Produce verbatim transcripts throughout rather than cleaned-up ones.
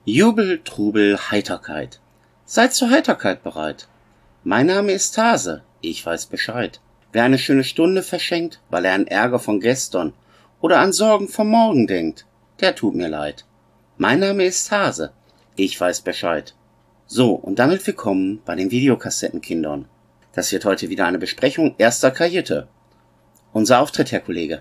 Jubel, Trubel, Heiterkeit. Seid zur Heiterkeit bereit. Mein Name ist Hase, ich weiß Bescheid. Wer eine schöne Stunde verschenkt, weil er an Ärger von gestern oder an Sorgen vom Morgen denkt, der tut mir leid. Mein Name ist Hase, ich weiß Bescheid. So, und damit willkommen bei den Videokassettenkindern. Das wird heute wieder eine Besprechung erster Kajüte. Unser Auftritt, Herr Kollege.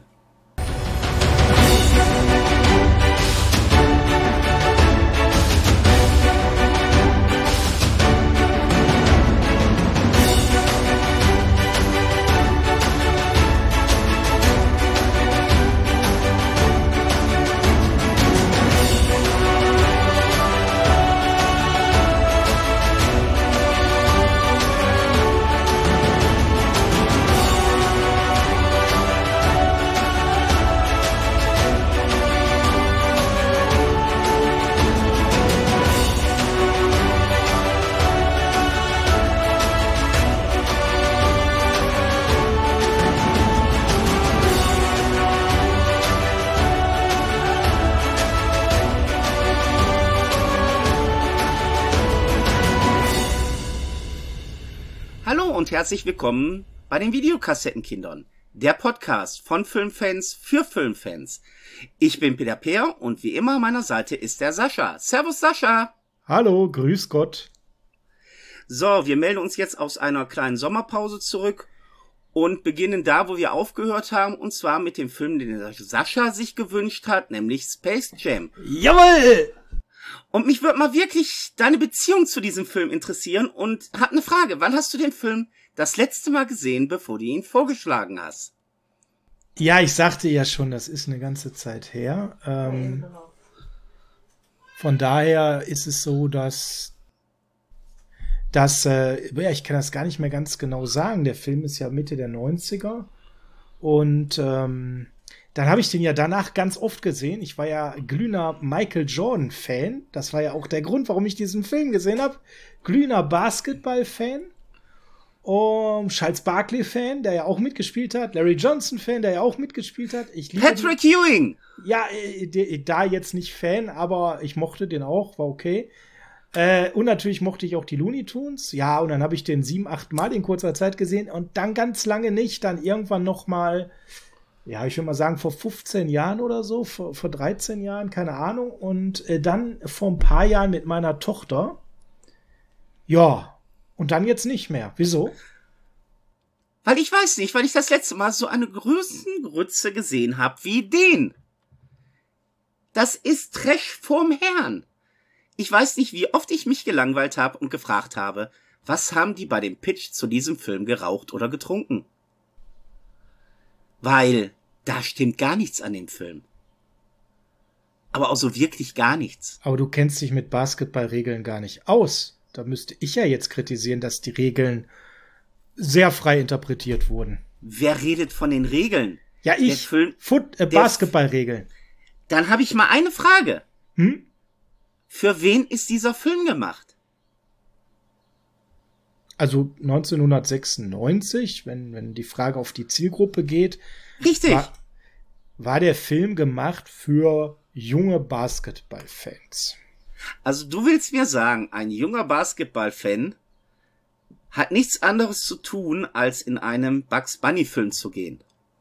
Und herzlich willkommen bei den Videokassettenkindern, der Podcast von Filmfans für Filmfans. Ich bin Peter Peer und wie immer an meiner Seite ist der Sascha. Servus Sascha! Hallo, grüß Gott. So, wir melden uns jetzt aus einer kleinen Sommerpause zurück und beginnen da, wo wir aufgehört haben, und zwar mit dem Film, den der Sascha sich gewünscht hat, nämlich Space Jam. Jawohl! Und mich würde mal wirklich deine Beziehung zu diesem Film interessieren und hab eine Frage. Wann hast du den Film das letzte Mal gesehen, bevor du ihn vorgeschlagen hast? Ja, ich sagte ja schon, das ist eine ganze Zeit her. Ähm, von daher ist es so, dass, dass äh, ja, ich kann das gar nicht mehr ganz genau sagen. Der Film ist ja Mitte der neunziger. Und ähm, dann habe ich den ja danach ganz oft gesehen. Ich war ja glühender Michael Jordan-Fan. Das war ja auch der Grund, warum ich diesen Film gesehen habe. Glühender Basketball-Fan. Um, Charles Barkley-Fan, der ja auch mitgespielt hat. Larry Johnson-Fan, der ja auch mitgespielt hat. Ich liebe Patrick die, Ewing! Ja, äh, da jetzt nicht Fan, aber ich mochte den auch, war okay. Äh, und natürlich mochte ich auch die Looney Tunes. Ja, und dann habe ich den sieben, acht Mal in kurzer Zeit gesehen und dann ganz lange nicht. Dann irgendwann noch mal, ja, ich würde mal sagen, vor fünfzehn Jahren oder so, vor, vor dreizehn Jahren, keine Ahnung. Und äh, dann vor ein paar Jahren mit meiner Tochter. Ja, und dann jetzt nicht mehr. Wieso? Weil ich weiß nicht, weil ich das letzte Mal so eine Größengrütze gesehen habe wie den. Das ist Trash vorm Herrn. Ich weiß nicht, wie oft ich mich gelangweilt habe und gefragt habe, was haben die bei dem Pitch zu diesem Film geraucht oder getrunken? Weil da stimmt gar nichts an dem Film. Aber auch so wirklich gar nichts. Aber du kennst dich mit Basketballregeln gar nicht aus. Da müsste ich ja jetzt kritisieren, dass die Regeln sehr frei interpretiert wurden. Wer redet von den Regeln? Ja, ich. Foot, äh, Basketballregeln. Dann habe ich mal eine Frage. Hm? Für wen ist dieser Film gemacht? Also neunzehnhundertsechsundneunzig, wenn, wenn die Frage auf die Zielgruppe geht. Richtig. War, war der Film gemacht für junge Basketballfans. Also du willst mir sagen, ein junger Basketball-Fan hat nichts anderes zu tun, als in einem Bugs Bunny-Film zu gehen.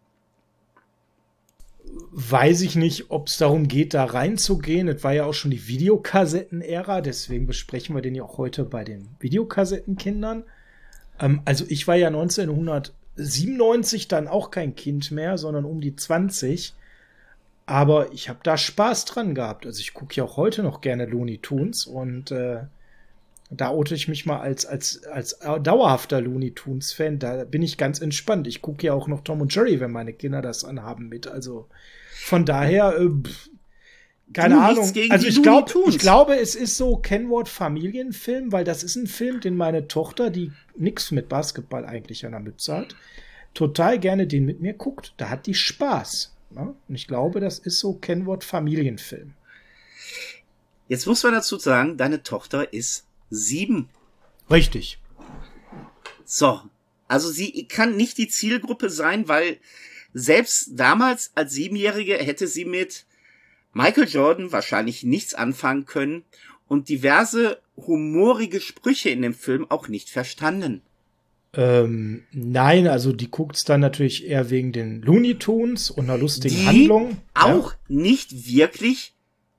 Weiß ich nicht, ob es darum geht, da reinzugehen. Es war ja auch schon die Videokassetten-Ära, deswegen besprechen wir den ja auch heute bei den Videokassettenkindern. Ähm, also ich war ja neunzehnhundertsiebenundneunzig dann auch kein Kind mehr, sondern um die zwanzig. Aber ich habe da Spaß dran gehabt. Also ich gucke ja auch heute noch gerne Looney Tunes und äh, da oute ich mich mal als, als, als dauerhafter Looney Tunes-Fan. Da bin ich ganz entspannt. Ich gucke ja auch noch Tom und Jerry, wenn meine Kinder das anhaben mit. Also von daher, äh, pff, keine du, Ahnung. Also ich, glaub, Tunes. ich glaube, es ist so Kennwort Familienfilm, weil das ist ein Film, den meine Tochter, die nichts mit Basketball eigentlich an der Mütze hat, total gerne den mit mir guckt. Da hat die Spaß. Und ich glaube, das ist so Kennwort Familienfilm. Jetzt muss man dazu sagen, deine Tochter ist sieben. Richtig. So, also sie kann nicht die Zielgruppe sein, weil selbst damals als Siebenjährige hätte sie mit Michael Jordan wahrscheinlich nichts anfangen können und diverse humorige Sprüche in dem Film auch nicht verstanden. Ähm, nein, also die guckt's dann natürlich eher wegen den Looney Tunes und einer lustigen die Handlung. auch ja. nicht wirklich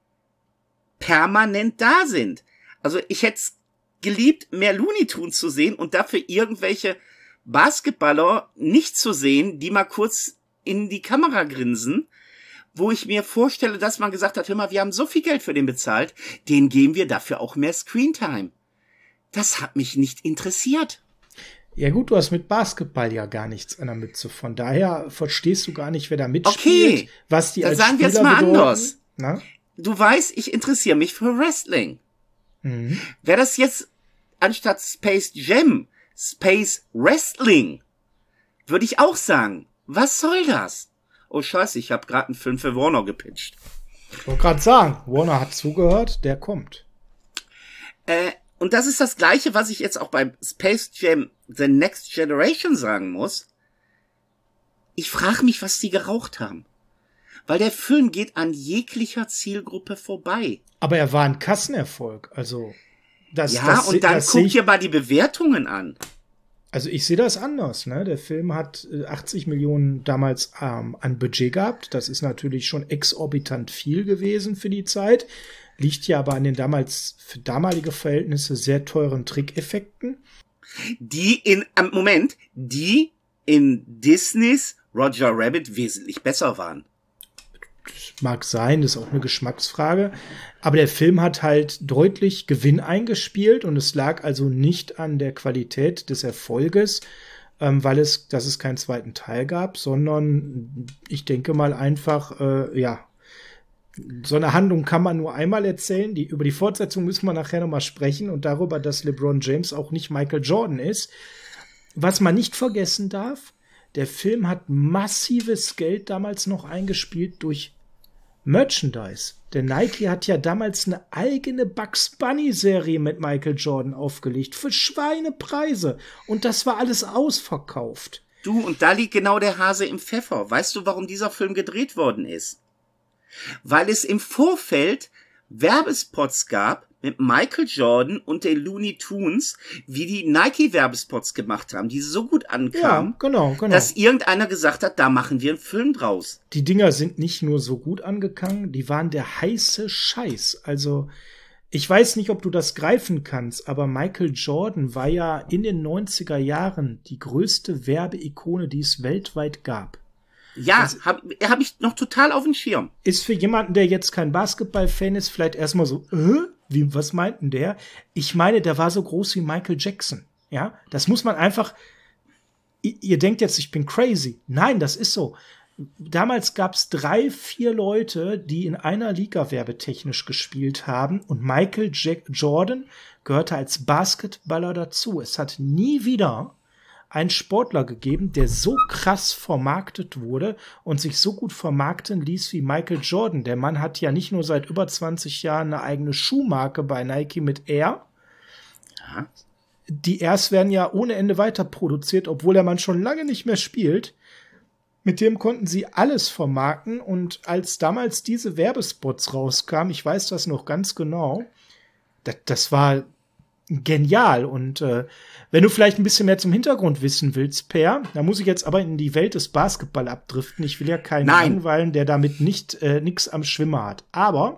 permanent da sind. Also ich hätte es geliebt, mehr Looney Tunes zu sehen und dafür irgendwelche Basketballer nicht zu sehen, die mal kurz in die Kamera grinsen, wo ich mir vorstelle, dass man gesagt hat, hör mal, wir haben so viel Geld für den bezahlt, den geben wir dafür auch mehr Screentime. Das hat mich nicht interessiert. Ja gut, du hast mit Basketball ja gar nichts an der Mütze. Von daher verstehst du gar nicht, wer da mitspielt, okay, was die dann als sagen wir Spieler jetzt mal bedeuten. anders. Na? Du weißt, ich interessiere mich für Wrestling. Mhm. Wäre das jetzt anstatt Space Jam Space Wrestling, würde ich auch sagen, was soll das? Oh scheiße, ich habe gerade einen Film für Warner gepitcht. Ich wollte gerade sagen, Warner hat zugehört, der kommt. Äh, und das ist das Gleiche, was ich jetzt auch bei Space Jam The Next Generation sagen muss. Ich frage mich, was die geraucht haben. Weil der Film geht an jeglicher Zielgruppe vorbei. Aber er war ein Kassenerfolg, also das, ja, das, und dann das guck ich, dir mal die Bewertungen an. Also ich sehe das anders, ne? Der Film hat achtzig Millionen damals ähm, an Budget gehabt. Das ist natürlich schon exorbitant viel gewesen für die Zeit. Liegt ja aber an den damals, für damalige Verhältnisse, sehr teuren Trickeffekten. Die in, am Moment, die in Disneys Roger Rabbit wesentlich besser waren. Das mag sein, das ist auch eine Geschmacksfrage. Aber der Film hat halt deutlich Gewinn eingespielt und es lag also nicht an der Qualität des Erfolges, ähm, weil es, dass es keinen zweiten Teil gab, sondern ich denke mal einfach, äh, ja, so eine Handlung kann man nur einmal erzählen. Die, über die Fortsetzung müssen wir nachher noch mal sprechen und darüber, dass LeBron James auch nicht Michael Jordan ist. Was man nicht vergessen darf, der Film hat massives Geld damals noch eingespielt durch Merchandise. Der Nike hat ja damals eine eigene Bugs Bunny-Serie mit Michael Jordan aufgelegt für Schweinepreise. Und das war alles ausverkauft. Du, und da liegt genau der Hase im Pfeffer. Weißt du, warum dieser Film gedreht worden ist? Weil es im Vorfeld Werbespots gab mit Michael Jordan und den Looney Tunes, wie die Nike-Werbespots gemacht haben, die so gut ankamen, ja, genau, genau. dass irgendeiner gesagt hat, da machen wir einen Film draus. Die Dinger sind nicht nur so gut angegangen, die waren der heiße Scheiß. Also, ich weiß nicht, ob du das greifen kannst, aber Michael Jordan war ja in den neunziger Jahren die größte Werbeikone, die es weltweit gab. Ja, also, habe hab ich noch total auf dem Schirm. Ist für jemanden, der jetzt kein Basketball-Fan ist, vielleicht erstmal so, äh, wie, was meint denn der? Ich meine, der war so groß wie Michael Jackson. Ja, das muss man einfach, ihr, ihr denkt jetzt, ich bin crazy. Nein, das ist so. Damals gab es drei, vier Leute, die in einer Liga werbetechnisch gespielt haben und Michael Jack Jordan gehörte als Basketballer dazu. Es hat nie wieder einen Sportler gegeben, der so krass vermarktet wurde und sich so gut vermarkten ließ wie Michael Jordan. Der Mann hat ja nicht nur seit über zwanzig Jahren eine eigene Schuhmarke bei Nike mit Air. Ja. Die Airs werden ja ohne Ende weiter produziert, obwohl der Mann schon lange nicht mehr spielt. Mit dem konnten sie alles vermarkten und als damals diese Werbespots rauskamen, ich weiß das noch ganz genau, das, das war genial. Und äh, wenn du vielleicht ein bisschen mehr zum Hintergrund wissen willst, Per, da muss ich jetzt aber in die Welt des Basketball abdriften. Ich will ja keinen langweilen, der damit nicht äh, nix am Schwimmer hat. Aber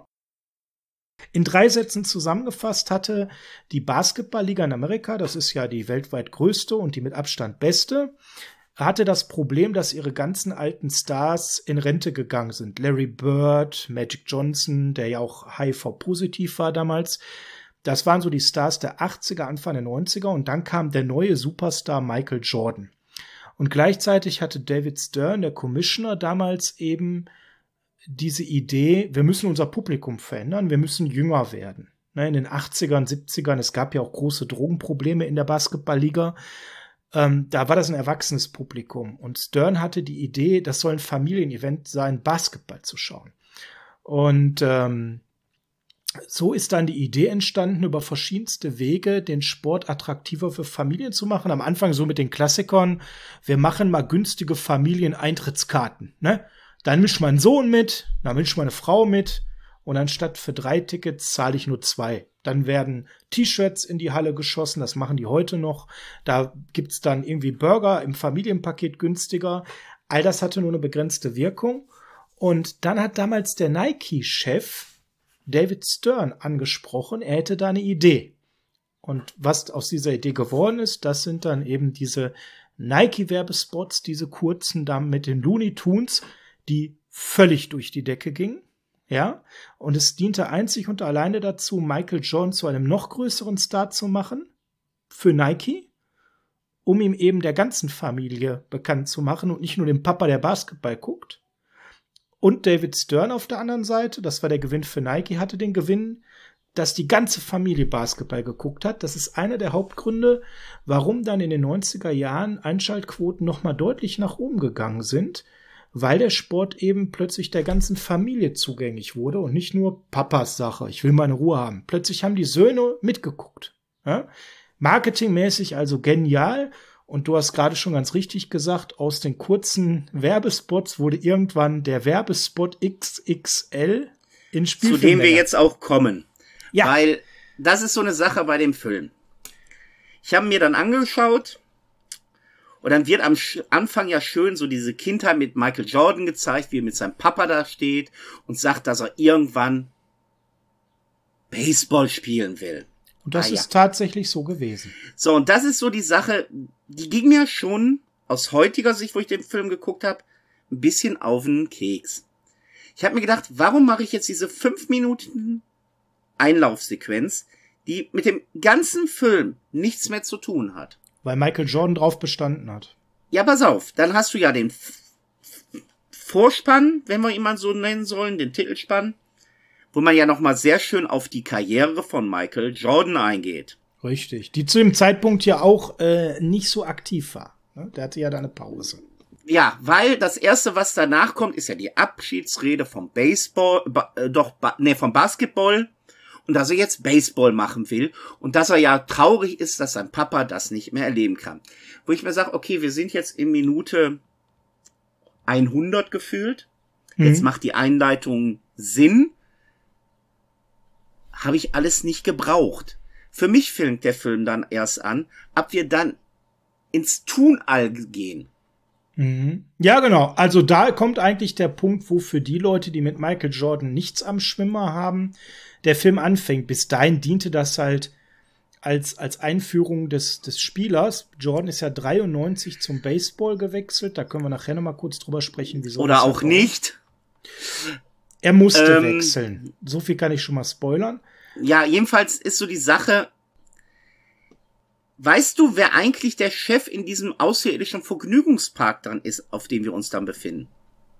in drei Sätzen zusammengefasst hatte die Basketballliga in Amerika, das ist ja die weltweit größte und die mit Abstand beste, hatte das Problem, dass ihre ganzen alten Stars in Rente gegangen sind. Larry Bird, Magic Johnson, der ja auch H I V-positiv war damals. Das waren so die Stars der achtziger, Anfang der neunziger und dann kam der neue Superstar Michael Jordan. Und gleichzeitig hatte David Stern, der Commissioner, damals eben diese Idee, wir müssen unser Publikum verändern, wir müssen jünger werden. In den achtzigern, siebzigern, es gab ja auch große Drogenprobleme in der Basketballliga. Ähm, da war das ein erwachsenes Publikum. Und Stern hatte die Idee, das soll ein Familienevent sein, Basketball zu schauen. Und ähm, so ist dann die Idee entstanden, über verschiedenste Wege den Sport attraktiver für Familien zu machen. Am Anfang so mit den Klassikern, wir machen mal günstige Familieneintrittskarten. Ne? Dann mischt mein Sohn mit, dann mischt meine Frau mit und anstatt für drei Tickets zahle ich nur zwei. Dann werden T-Shirts in die Halle geschossen, das machen die heute noch. Da gibt's dann irgendwie Burger im Familienpaket günstiger. All das hatte nur eine begrenzte Wirkung. Und dann hat damals der Nike-Chef David Stern angesprochen, er hätte da eine Idee. Und was aus dieser Idee geworden ist, das sind dann eben diese Nike-Werbespots, diese kurzen da mit den Looney Tunes, die völlig durch die Decke gingen. Ja, und es diente einzig und alleine dazu, Michael Jordan zu einem noch größeren Star zu machen für Nike, um ihm eben der ganzen Familie bekannt zu machen und nicht nur dem Papa, der Basketball guckt. Und David Stern auf der anderen Seite, das war der Gewinn für Nike, hatte den Gewinn, dass die ganze Familie Basketball geguckt hat. Das ist einer der Hauptgründe, warum dann in den neunziger Jahren Einschaltquoten noch mal deutlich nach oben gegangen sind, weil der Sport eben plötzlich der ganzen Familie zugänglich wurde und nicht nur Papas Sache, ich will meine Ruhe haben. Plötzlich haben die Söhne mitgeguckt. Ja? Marketingmäßig also genial. Und du hast gerade schon ganz richtig gesagt, aus den kurzen Werbespots wurde irgendwann der Werbespot X X L in Spielfilm. Zu dem wir jetzt auch kommen. Ja. Weil das ist so eine Sache bei dem Film. Ich habe mir dann angeschaut und dann wird am Anfang ja schön so diese Kindheit mit Michael Jordan gezeigt, wie er mit seinem Papa da steht und sagt, dass er irgendwann Baseball spielen will. Und das ah, ist ja. tatsächlich so gewesen. So, und das ist so die Sache, die ging mir schon aus heutiger Sicht, wo ich den Film geguckt habe, ein bisschen auf den Keks. Ich habe mir gedacht, warum mache ich jetzt diese fünf Minuten Einlaufsequenz, die mit dem ganzen Film nichts mehr zu tun hat? Weil Michael Jordan drauf bestanden hat. Ja, pass auf, dann hast du ja den F- Vorspann, wenn wir ihn mal so nennen sollen, den Titelspann, wo man ja nochmal sehr schön auf die Karriere von Michael Jordan eingeht. Richtig. Die zu dem Zeitpunkt ja auch äh, nicht so aktiv war. Ne? Der hatte ja da eine Pause. Ja, weil das erste, was danach kommt, ist ja die Abschiedsrede vom Baseball, ba, äh, doch, ba, nee, vom Basketball. Und dass er jetzt Baseball machen will. Und dass er ja traurig ist, dass sein Papa das nicht mehr erleben kann. Wo ich mir sage, okay, wir sind jetzt in Minute hundert gefühlt. Mhm. Jetzt macht die Einleitung Sinn. Habe ich alles nicht gebraucht. Für mich fängt der Film dann erst an, ab wir dann ins Tunall gehen. Mhm. Ja, genau. Also da kommt eigentlich der Punkt, wo für die Leute, die mit Michael Jordan nichts am Schwimmer haben, der Film anfängt. Bis dahin diente das halt als, als Einführung des, des Spielers. Jordan ist ja dreiundneunzig zum Baseball gewechselt. Da können wir nachher noch mal kurz drüber sprechen. Wieso Oder auch nicht. Er musste ähm, wechseln. So viel kann ich schon mal spoilern. Ja, jedenfalls ist so die Sache, weißt du, wer eigentlich der Chef in diesem außerirdischen Vergnügungspark dran ist, auf dem wir uns dann befinden?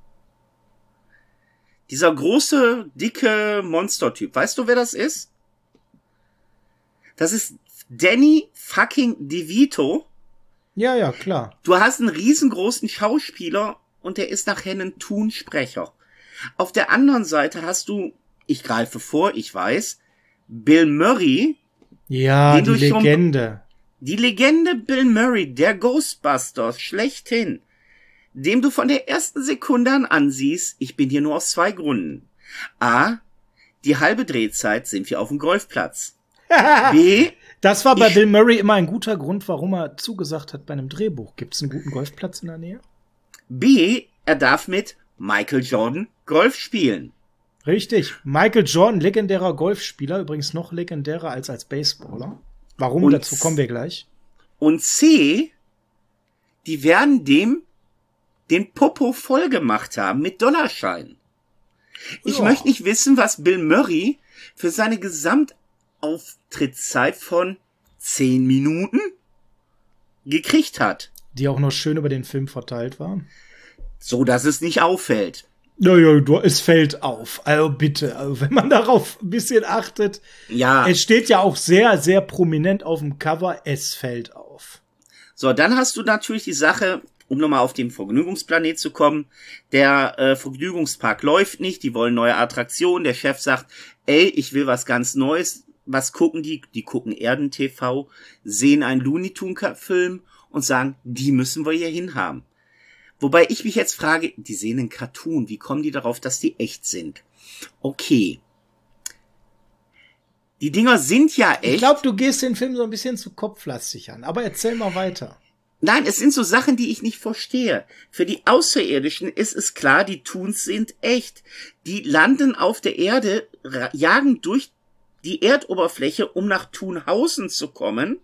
Dieser große, dicke Monstertyp. Weißt du, wer das ist? Das ist Danny fucking DeVito. Ja, ja, klar. Du hast einen riesengroßen Schauspieler und der ist nachher ein Toonsprecher. Auf der anderen Seite hast du, ich greife vor, ich weiß, Bill Murray. Ja, die Legende. Die Legende Bill Murray, der Ghostbusters, schlechthin. Dem du von der ersten Sekunde an ansiehst, ich bin hier nur aus zwei Gründen. A, die halbe Drehzeit sind wir auf dem Golfplatz. B, das war bei Bill Murray immer ein guter Grund, warum er zugesagt hat bei einem Drehbuch. Gibt es einen guten Golfplatz in der Nähe? B, er darf mit Michael Jordan Golf spielen. Richtig. Michael Jordan, legendärer Golfspieler, übrigens noch legendärer als als Baseballer. Warum? Und dazu kommen wir gleich. Und C, die werden dem den Popo voll gemacht haben mit Dollarscheinen. Ich ja. möchte nicht wissen, was Bill Murray für seine Gesamtauftrittszeit von zehn Minuten gekriegt hat. Die auch noch schön über den Film verteilt war. So, dass es nicht auffällt. Naja, es fällt auf. Also bitte, also wenn man darauf ein bisschen achtet. Ja. Es steht ja auch sehr, sehr prominent auf dem Cover. Es fällt auf. So, dann hast du natürlich die Sache, um nochmal auf den Vergnügungsplanet zu kommen. Der äh, Vergnügungspark läuft nicht. Die wollen neue Attraktionen. Der Chef sagt, ey, ich will was ganz Neues. Was gucken die? Die gucken Erden-T V, sehen einen Looney Tunes-Film und sagen, die müssen wir hier hinhaben. Wobei ich mich jetzt frage, die sehen einen Cartoon, wie kommen die darauf, dass die echt sind? Okay. Die Dinger sind ja echt. Ich glaube, du gehst den Film so ein bisschen zu kopflastig an. Aber erzähl mal weiter. Nein, es sind so Sachen, die ich nicht verstehe. Für die Außerirdischen ist es klar, die Toons sind echt. Die landen auf der Erde, jagen durch die Erdoberfläche, um nach Thunhausen zu kommen.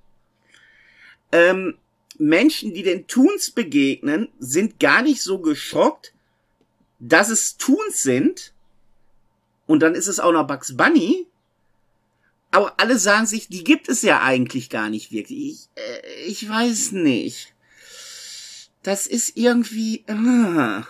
Ähm, Menschen, die den Toons begegnen, sind gar nicht so geschockt, dass es Toons sind. Und dann ist es auch noch Bugs Bunny. Aber alle sagen sich, die gibt es ja eigentlich gar nicht wirklich. Ich, äh, ich weiß nicht. Das ist irgendwie... Äh,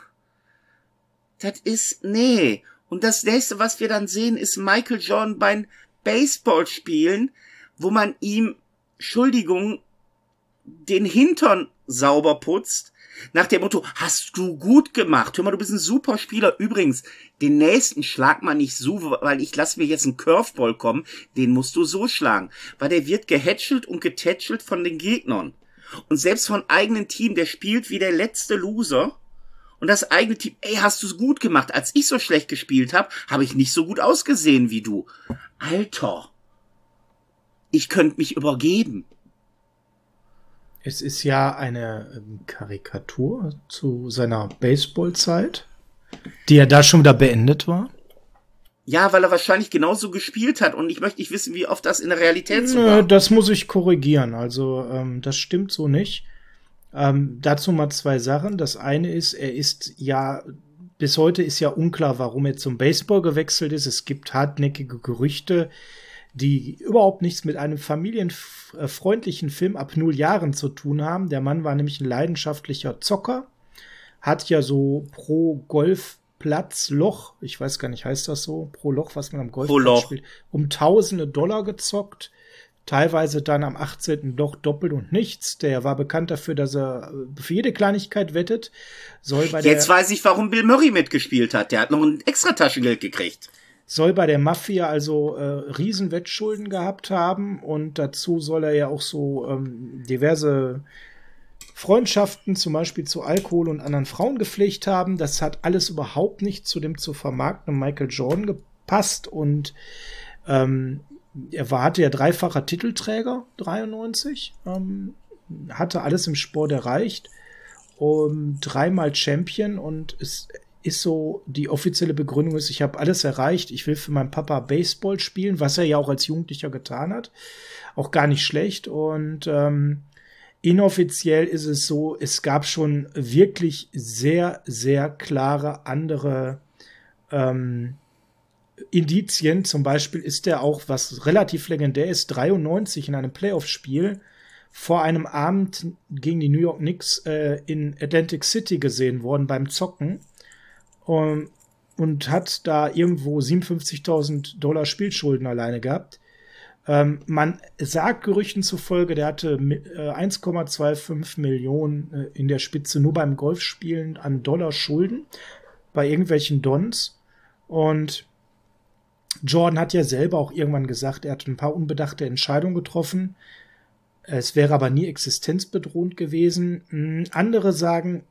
das ist... Nee. Und das nächste, was wir dann sehen, ist Michael Jordan beim Baseballspielen, wo man ihm, Entschuldigung, den Hintern sauber putzt. Nach dem Motto, hast du gut gemacht. Hör mal, du bist ein super Spieler. Übrigens, den nächsten schlag mal nicht so, weil ich lasse mir jetzt einen Curveball kommen. Den musst du so schlagen. Weil der wird gehätschelt und getätschelt von den Gegnern. Und selbst von eigenen Team, der spielt wie der letzte Loser. Und das eigene Team, ey, hast du es gut gemacht. Als ich so schlecht gespielt habe, habe ich nicht so gut ausgesehen wie du. Alter. Ich könnte mich übergeben. Es ist ja eine ähm, Karikatur zu seiner Baseballzeit, die ja da schon wieder beendet war. Ja, weil er wahrscheinlich genauso gespielt hat und ich möchte nicht wissen, wie oft das in der Realität so Nö, war. das muss ich korrigieren. Also ähm, das stimmt so nicht. Ähm, dazu mal zwei Sachen. Das eine ist, er ist ja, bis heute ist ja unklar, warum er zum Baseball gewechselt ist. Es gibt hartnäckige Gerüchte, die überhaupt nichts mit einem familienfreundlichen Film ab null Jahren zu tun haben. Der Mann war nämlich ein leidenschaftlicher Zocker, hat ja so pro Golfplatz Loch, ich weiß gar nicht, heißt das so, pro Loch, was man am Golfplatz spielt, um tausende Dollar gezockt, teilweise dann am achtzehnten Loch doppelt und nichts. Der war bekannt dafür, dass er für jede Kleinigkeit wettet. Soll bei Jetzt der weiß ich, warum Bill Murray mitgespielt hat. Der hat noch ein extra Taschengeld gekriegt. Soll bei der Mafia also äh, Riesenwettschulden gehabt haben und dazu soll er ja auch so ähm, diverse Freundschaften, zum Beispiel zu Alkohol und anderen Frauen gepflegt haben. Das hat alles überhaupt nicht zu dem zu vermarktenden Michael Jordan gepasst und ähm, er war, hatte ja dreifacher Titelträger, dreiundneunzig, ähm, hatte alles im Sport erreicht, um, dreimal Champion und es ist so, die offizielle Begründung ist, ich habe alles erreicht, ich will für meinen Papa Baseball spielen, was er ja auch als Jugendlicher getan hat. Auch gar nicht schlecht. Und ähm, inoffiziell ist es so, es gab schon wirklich sehr, sehr klare andere ähm, Indizien. Zum Beispiel ist er auch, was relativ legendär ist, dreiundneunzig in einem Playoff-Spiel vor einem Abend gegen die New York Knicks äh, in Atlantic City gesehen worden beim Zocken. Um, und hat da irgendwo siebenundfünfzigtausend Dollar Spielschulden alleine gehabt. Ähm, man sagt Gerüchten zufolge, der hatte äh, eins Komma fünfundzwanzig Millionen äh, in der Spitze nur beim Golfspielen an Dollar Schulden bei irgendwelchen Dons. Und Jordan hat ja selber auch irgendwann gesagt, er hat ein paar unbedachte Entscheidungen getroffen. Es wäre aber nie existenzbedrohend gewesen. Hm, andere sagen,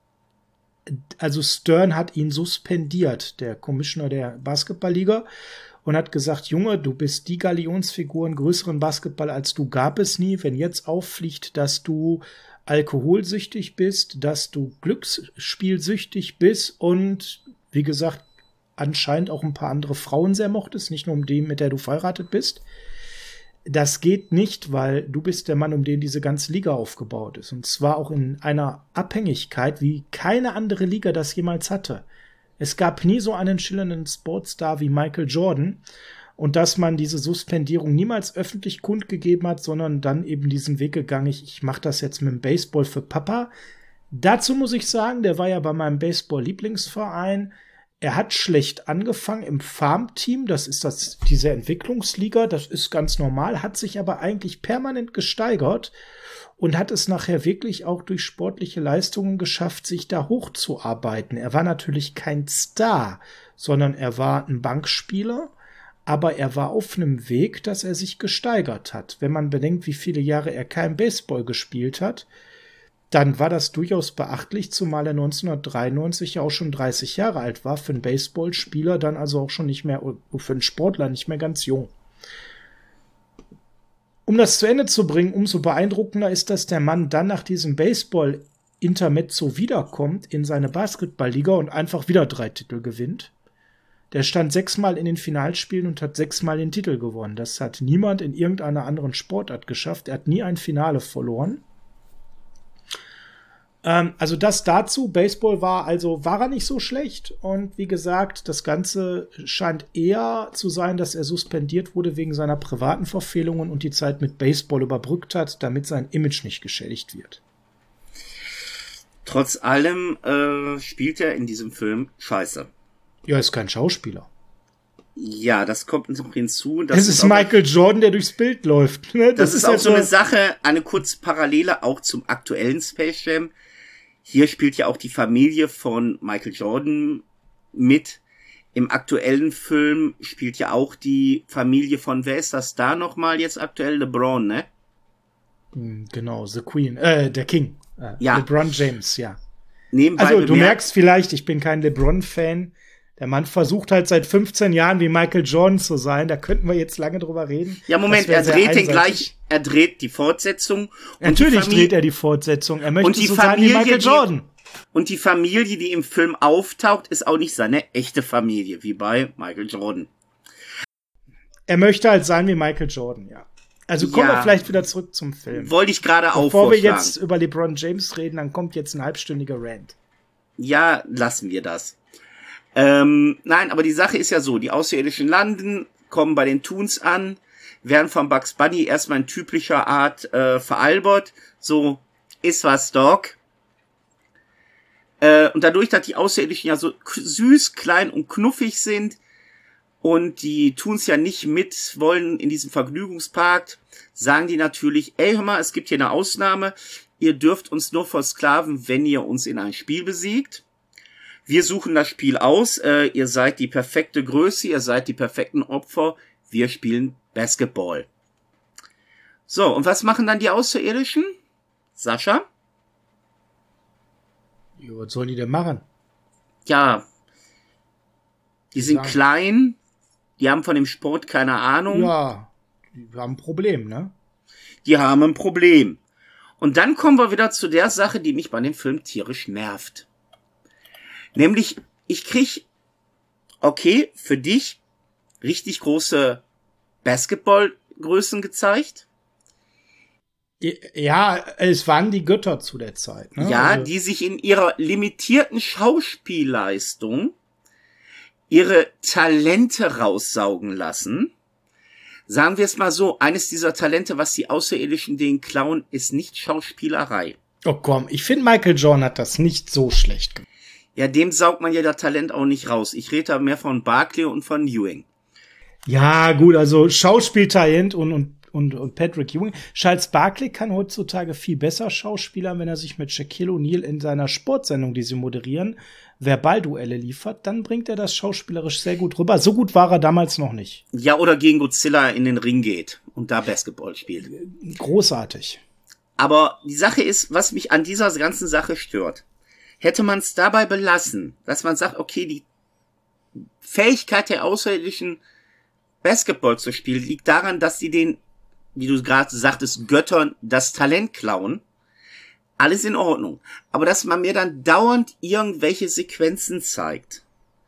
also Stern hat ihn suspendiert, der Commissioner der Basketballliga, und hat gesagt, Junge, du bist die Galionsfigur, einen größeren Basketball als du gab es nie. Wenn jetzt auffliegt, dass du alkoholsüchtig bist, dass du glücksspielsüchtig bist und, wie gesagt, anscheinend auch ein paar andere Frauen sehr mochtest, nicht nur um die, mit der du verheiratet bist. Das geht nicht, weil du bist der Mann, um den diese ganze Liga aufgebaut ist. Und zwar auch in einer Abhängigkeit, wie keine andere Liga das jemals hatte. Es gab nie so einen schillernden Sportstar wie Michael Jordan. Und dass man diese Suspendierung niemals öffentlich kundgegeben hat, sondern dann eben diesen Weg gegangen, ich, ich mache das jetzt mit dem Baseball für Papa. Dazu muss ich sagen, der war ja bei meinem Baseball-Lieblingsverein. Er hat schlecht angefangen im Farmteam, das ist das, diese Entwicklungsliga, das ist ganz normal, hat sich aber eigentlich permanent gesteigert und hat es nachher wirklich auch durch sportliche Leistungen geschafft, sich da hochzuarbeiten. Er war natürlich kein Star, sondern er war ein Bankspieler, aber er war auf einem Weg, dass er sich gesteigert hat. Wenn man bedenkt, wie viele Jahre er kein Baseball gespielt hat, dann war das durchaus beachtlich, zumal er neunzehnhundertdreiundneunzig ja auch schon dreißig Jahre alt war, für einen Baseballspieler dann also auch schon nicht mehr, für einen Sportler nicht mehr ganz jung. Um das zu Ende zu bringen, umso beeindruckender ist, dass der Mann dann nach diesem Baseball-Intermezzo wiederkommt in seine Basketballliga und einfach wieder drei Titel gewinnt. Der stand sechsmal in den Finalspielen und hat sechsmal den Titel gewonnen. Das hat niemand in irgendeiner anderen Sportart geschafft. Er hat nie ein Finale verloren. Ähm, also das dazu. Baseball war also war er nicht so schlecht. Und wie gesagt, das Ganze scheint eher zu sein, dass er suspendiert wurde wegen seiner privaten Verfehlungen und die Zeit mit Baseball überbrückt hat, damit sein Image nicht geschädigt wird. Trotz allem äh, spielt er in diesem Film scheiße. Ja, ist kein Schauspieler. Ja, das kommt noch hinzu. Das es ist, ist Michael Jordan, der durchs Bild läuft. Ne? Das, das ist, ist auch halt so eine Sache, eine kurze Parallele auch zum aktuellen Space Jam. Hier spielt ja auch die Familie von Michael Jordan mit. Im aktuellen Film spielt ja auch die Familie von, wer ist das da nochmal jetzt aktuell? LeBron, ne? Genau, The Queen, äh, der King. Äh, ja. LeBron James, ja. Nebenbei also du bemerkt, merkst vielleicht, ich bin kein LeBron-Fan. Der Mann versucht halt seit fünfzehn Jahren wie Michael Jordan zu sein. Da könnten wir jetzt lange drüber reden. Ja, Moment, er dreht den gleich, er dreht die Fortsetzung. Natürlich und die dreht er die Fortsetzung. Er möchte und die so Familie, sein wie Michael Jordan. Die, und die Familie, die im Film auftaucht, ist auch nicht seine echte Familie, wie bei Michael Jordan. Er möchte halt sein wie Michael Jordan, ja. Also kommen ja, wir vielleicht wieder zurück zum Film. Wollte ich gerade auch Bevor wir jetzt über LeBron James reden, dann kommt jetzt ein halbstündiger Rant. Ja, lassen wir das. Ähm, nein, aber die Sache ist ja so, die Außerirdischen landen, kommen bei den Toons an, werden von Bugs Bunny erstmal in typischer Art äh, veralbert, so, ist was, Dog. Äh, und dadurch, dass die Außerirdischen ja so süß, klein und knuffig sind und die Toons ja nicht mit wollen in diesem Vergnügungspark, sagen die natürlich, ey, hör mal, es gibt hier eine Ausnahme, ihr dürft uns nur versklaven, wenn ihr uns in ein Spiel besiegt. Wir suchen das Spiel aus, äh, ihr seid die perfekte Größe, ihr seid die perfekten Opfer, wir spielen Basketball. So, und was machen dann die Außerirdischen? Sascha? Ja, was sollen die denn machen? Ja, die sind sagen, klein, die haben von dem Sport keine Ahnung. Ja, die haben ein Problem, ne? Die haben ein Problem. Und dann kommen wir wieder zu der Sache, die mich bei dem Film tierisch nervt. Nämlich, ich krieg, okay, für dich richtig große Basketballgrößen gezeigt. Ja, es waren die Götter zu der Zeit. Ne? Ja, also, die sich in ihrer limitierten Schauspielleistung ihre Talente raussaugen lassen. Sagen wir es mal so, eines dieser Talente, was die Außerirdischen denen klauen, ist nicht Schauspielerei. Oh komm, ich finde Michael Jordan hat das nicht so schlecht gemacht. Ja, dem saugt man ja das Talent auch nicht raus. Ich rede da mehr von Barkley und von Ewing. Ja, gut, also Schauspieltalent und, und, und, und Patrick Ewing. Charles Barkley kann heutzutage viel besser schauspielern, wenn er sich mit Shaquille O'Neal in seiner Sportsendung, die sie moderieren, Verbalduelle liefert, dann bringt er das schauspielerisch sehr gut rüber. So gut war er damals noch nicht. Ja, oder gegen Godzilla in den Ring geht und da Basketball spielt. Großartig. Aber die Sache ist, was mich an dieser ganzen Sache stört. Hätte man es dabei belassen, dass man sagt, okay, die Fähigkeit der Außerirdischen, Basketball zu spielen, liegt daran, dass sie den, wie du gerade sagtest, Göttern das Talent klauen. Alles in Ordnung. Aber dass man mir dann dauernd irgendwelche Sequenzen zeigt,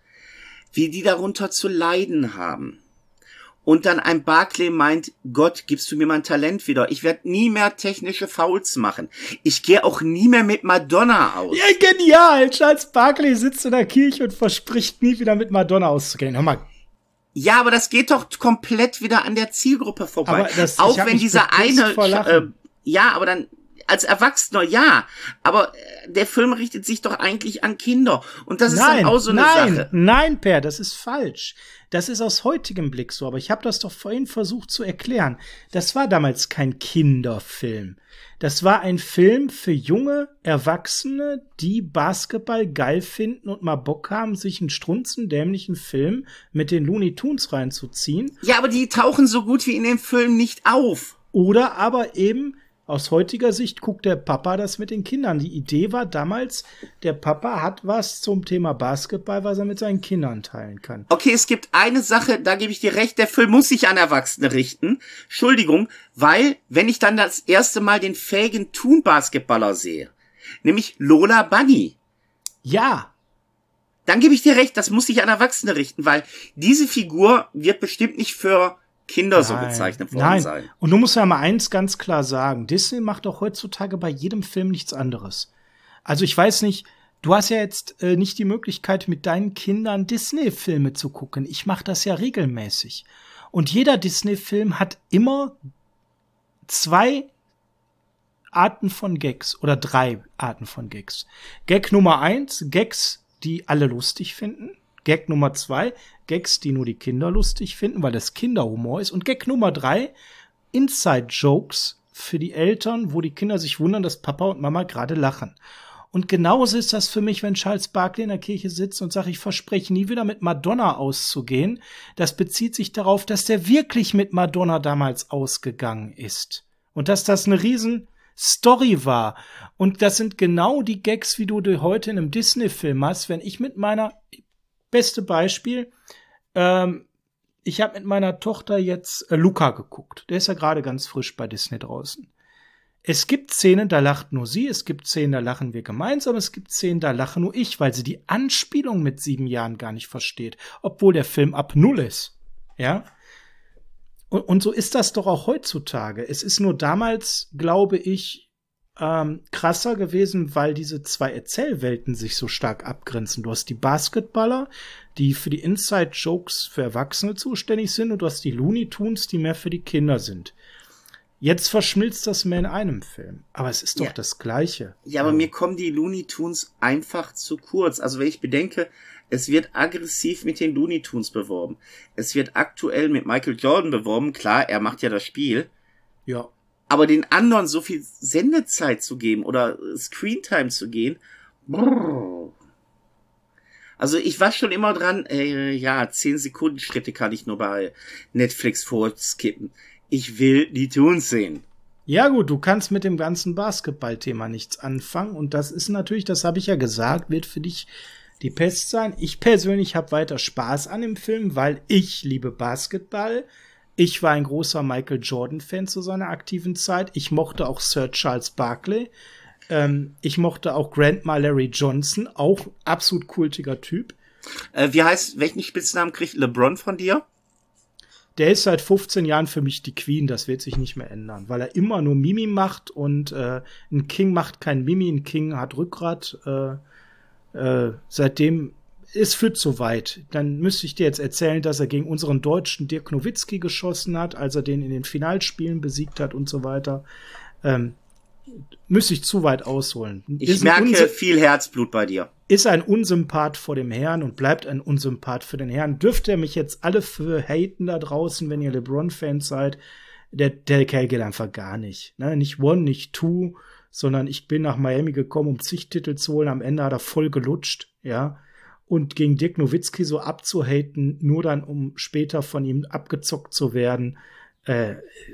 wie die darunter zu leiden haben. Und dann ein Barkley meint, Gott, gibst du mir mein Talent wieder? Ich werde nie mehr technische Fouls machen. Ich gehe auch nie mehr mit Madonna aus. Ja, genial. Charles Barkley sitzt in der Kirche und verspricht nie wieder mit Madonna auszugehen. Hör mal. Ja, aber das geht doch komplett wieder an der Zielgruppe vorbei. Aber das, auch wenn dieser eine, äh, ja, aber dann als Erwachsener, ja, aber der Film richtet sich doch eigentlich an Kinder. Und das ist nein, dann auch so eine nein, Sache. Nein, Per, das ist falsch. Das ist aus heutigem Blick so, aber ich habe das doch vorhin versucht zu erklären. Das war damals kein Kinderfilm. Das war ein Film für junge Erwachsene, die Basketball geil finden und mal Bock haben, sich einen strunzendämlichen Film mit den Looney Tunes reinzuziehen. Ja, aber die tauchen so gut wie in dem Film nicht auf. Oder aber eben Aus heutiger Sicht guckt der Papa das mit den Kindern. Die Idee war damals, der Papa hat was zum Thema Basketball, was er mit seinen Kindern teilen kann. Okay, es gibt eine Sache, da gebe ich dir recht, der Film muss sich an Erwachsene richten. Entschuldigung, weil, wenn ich dann das erste Mal den fähigen Toon-Basketballer sehe, nämlich Lola Bunny. Ja. Dann gebe ich dir recht, das muss sich an Erwachsene richten, weil diese Figur wird bestimmt nicht für Kinder Nein. so bezeichnet worden Nein. sein. Und du musst ja mal eins ganz klar sagen, Disney macht auch heutzutage bei jedem Film nichts anderes. Also ich weiß nicht, du hast ja jetzt äh, nicht die Möglichkeit, mit deinen Kindern Disney-Filme zu gucken. Ich mache das ja regelmäßig. Und jeder Disney-Film hat immer zwei Arten von Gags oder drei Arten von Gags. Gag Nummer eins, Gags, die alle lustig finden. Gag Nummer zwei, Gags, die nur die Kinder lustig finden, weil das Kinderhumor ist. Und Gag Nummer drei, Inside-Jokes für die Eltern, wo die Kinder sich wundern, dass Papa und Mama gerade lachen. Und genauso ist das für mich, wenn Charles Barkley in der Kirche sitzt und sagt, ich verspreche nie wieder mit Madonna auszugehen. Das bezieht sich darauf, dass der wirklich mit Madonna damals ausgegangen ist. Und dass das eine riesen Story war. Und das sind genau die Gags, wie du die heute in einem Disney-Film hast. Wenn ich mit meiner, beste Beispiel, ähm, ich habe mit meiner Tochter jetzt äh, Luca geguckt. Der ist ja gerade ganz frisch bei Disney draußen. Es gibt Szenen, da lacht nur sie, es gibt Szenen, da lachen wir gemeinsam, es gibt Szenen, da lache nur ich, weil sie die Anspielung mit sieben Jahren gar nicht versteht, obwohl der Film ab null ist. Ja? Und, und so ist das doch auch heutzutage. Es ist nur damals, glaube ich, ähm, krasser gewesen, weil diese zwei Erzählwelten sich so stark abgrenzen. Du hast die Basketballer, die für die Inside-Jokes für Erwachsene zuständig sind, und du hast die Looney Tunes, die mehr für die Kinder sind. Jetzt verschmilzt das mehr in einem Film. Aber es ist doch ja. das Gleiche. Ja, aber ja. mir kommen die Looney Tunes einfach zu kurz. Also wenn ich bedenke, es wird aggressiv mit den Looney Tunes beworben. Es wird aktuell mit Michael Jordan beworben. Klar, er macht ja das Spiel. Ja. Aber den anderen so viel Sendezeit zu geben oder Screentime zu gehen. Brrr. Also ich war schon immer dran, äh, ja, zehn Sekunden Schritte kann ich nur bei Netflix vorskippen. Ich will die Toons sehen. Ja gut, du kannst mit dem ganzen Basketball-Thema nichts anfangen. Und das ist natürlich, das habe ich ja gesagt, wird für dich die Pest sein. Ich persönlich habe weiter Spaß an dem Film, weil ich liebe Basketball. Ich war ein großer Michael Jordan-Fan zu seiner aktiven Zeit. Ich mochte auch Sir Charles Barkley. Ähm, ich mochte auch Grandma Larry Johnson, auch absolut kultiger Typ. Äh, wie heißt, welchen Spitznamen kriegt LeBron von dir? Der ist seit fünfzehn Jahren für mich die Queen, das wird sich nicht mehr ändern, weil er immer nur Mimi macht und äh, ein King macht kein Mimi, ein King hat Rückgrat. Äh, äh, seitdem, es führt zu weit. Dann müsste ich dir jetzt erzählen, dass er gegen unseren Deutschen Dirk Nowitzki geschossen hat, als er den in den Finalspielen besiegt hat und so weiter. Ähm, müsste ich zu weit ausholen. Ich ist merke viel Herzblut bei dir. Ist ein Unsympath vor dem Herrn und bleibt ein Unsympath für den Herrn. Dürft ihr mich jetzt alle für haten da draußen, wenn ihr LeBron-Fans seid? Der, der Kerl geht einfach gar nicht. Ne? Nicht one, nicht two, sondern ich bin nach Miami gekommen, um zig Titel zu holen. Am Ende hat er voll gelutscht, ja. Und gegen Dirk Nowitzki so abzuhaten, nur dann, um später von ihm abgezockt zu werden, äh,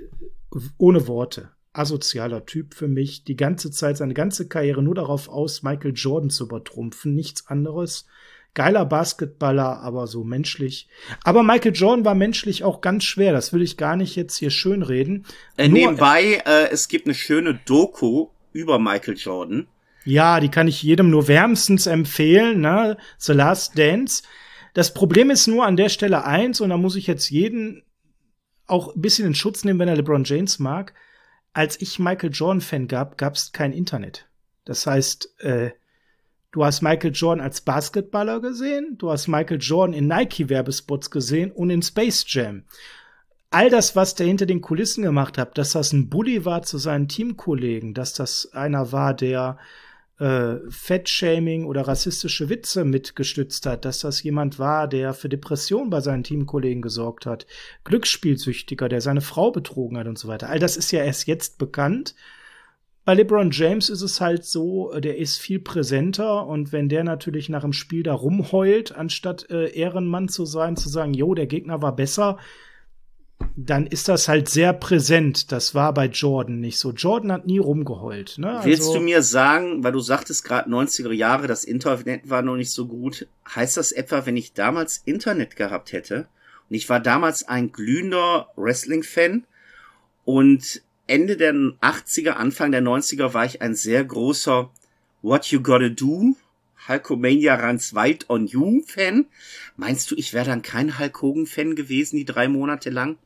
ohne Worte. Asozialer Typ für mich. Die ganze Zeit, seine ganze Karriere nur darauf aus, Michael Jordan zu übertrumpfen. Nichts anderes. Geiler Basketballer, aber so menschlich. Aber Michael Jordan war menschlich auch ganz schwer. Das will ich gar nicht jetzt hier schönreden. Äh, nebenbei, äh, es gibt eine schöne Doku über Michael Jordan. Ja, die kann ich jedem nur wärmstens empfehlen, ne? The Last Dance. Das Problem ist nur an der Stelle eins, und da muss ich jetzt jeden auch ein bisschen in Schutz nehmen, wenn er LeBron James mag. Als ich Michael Jordan-Fan gab, gab es kein Internet. Das heißt, äh, du hast Michael Jordan als Basketballer gesehen, du hast Michael Jordan in Nike-Werbespots gesehen und in Space Jam. All das, was der hinter den Kulissen gemacht hat, dass das ein Bully war zu seinen Teamkollegen, dass das einer war, der äh, Fettshaming oder rassistische Witze mitgestützt hat, dass das jemand war, der für Depressionen bei seinen Teamkollegen gesorgt hat, Glücksspielsüchtiger, der seine Frau betrogen hat und so weiter. All das ist ja erst jetzt bekannt. Bei LeBron James ist es halt so, der ist viel präsenter, und wenn der natürlich nach dem Spiel da rumheult, anstatt äh, Ehrenmann zu sein, zu sagen, jo, der Gegner war besser, dann ist das halt sehr präsent. Das war bei Jordan nicht so. Jordan hat nie rumgeheult. Ne? Willst also, du mir sagen, weil du sagtest gerade neunziger Jahre, das Internet war noch nicht so gut, heißt das etwa, wenn ich damals Internet gehabt hätte, und ich war damals ein glühender Wrestling-Fan, und Ende der achtziger, Anfang der neunziger war ich ein sehr großer What You Gotta Do, Hulkamania Runs Wild on You Fan. Meinst du, ich wäre dann kein Hulk Hogan Fan gewesen, die drei Monate lang?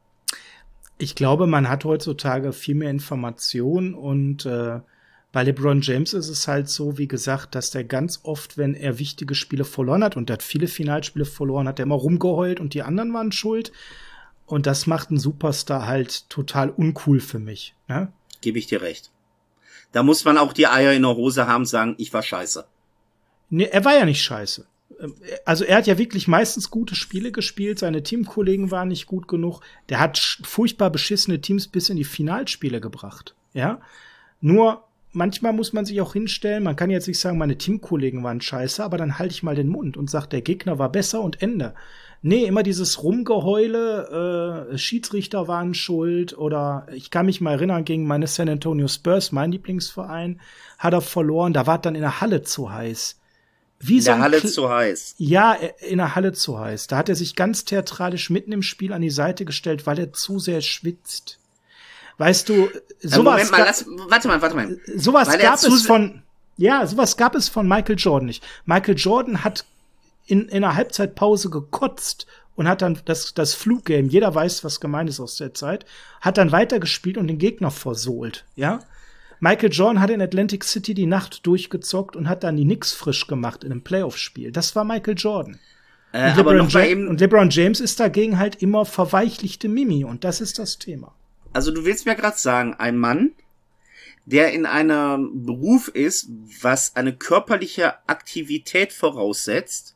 Ich glaube, man hat heutzutage viel mehr Informationen und äh, bei LeBron James ist es halt so, wie gesagt, dass der ganz oft, wenn er wichtige Spiele verloren hat, und er hat viele Finalspiele verloren, hat er immer rumgeheult und die anderen waren schuld. Und das macht einen Superstar halt total uncool für mich. Ne? Gebe ich dir recht. Da muss man auch die Eier in der Hose haben, sagen, ich war scheiße. Nee, er war ja nicht scheiße. Also er hat ja wirklich meistens gute Spiele gespielt, seine Teamkollegen waren nicht gut genug. Der hat furchtbar beschissene Teams bis in die Finalspiele gebracht. Ja, nur manchmal muss man sich auch hinstellen, man kann jetzt nicht sagen, meine Teamkollegen waren scheiße, aber dann halte ich mal den Mund und sage, der Gegner war besser und Ende. Nee, immer dieses Rumgeheule, äh, Schiedsrichter waren schuld oder ich kann mich mal erinnern, gegen meine San Antonio Spurs, mein Lieblingsverein, hat er verloren, da war es dann in der Halle zu heiß. Wie in so der Halle Kl- zu heiß. Ja, in der Halle zu heiß. Da hat er sich ganz theatralisch mitten im Spiel an die Seite gestellt, weil er zu sehr schwitzt. Weißt du, sowas Moment mal, lass, warte mal, warte mal. Sowas Weil gab er zu es von, ja, sowas gab es von Michael Jordan nicht. Michael Jordan hat in, in einer Halbzeitpause gekotzt und hat dann das, das Fluggame, jeder weiß, was gemeint ist aus der Zeit, hat dann weitergespielt und den Gegner versohlt, ja. Michael Jordan hat in Atlantic City die Nacht durchgezockt und hat dann die Knicks frisch gemacht in einem Playoff-Spiel. Das war Michael Jordan. Äh, und, aber LeBron noch mal Ja- eben, und LeBron James ist dagegen halt immer verweichlichte Mimi und das ist das Thema. also du willst mir gerade sagen, ein Mann, der in einem Beruf ist, was eine körperliche Aktivität voraussetzt,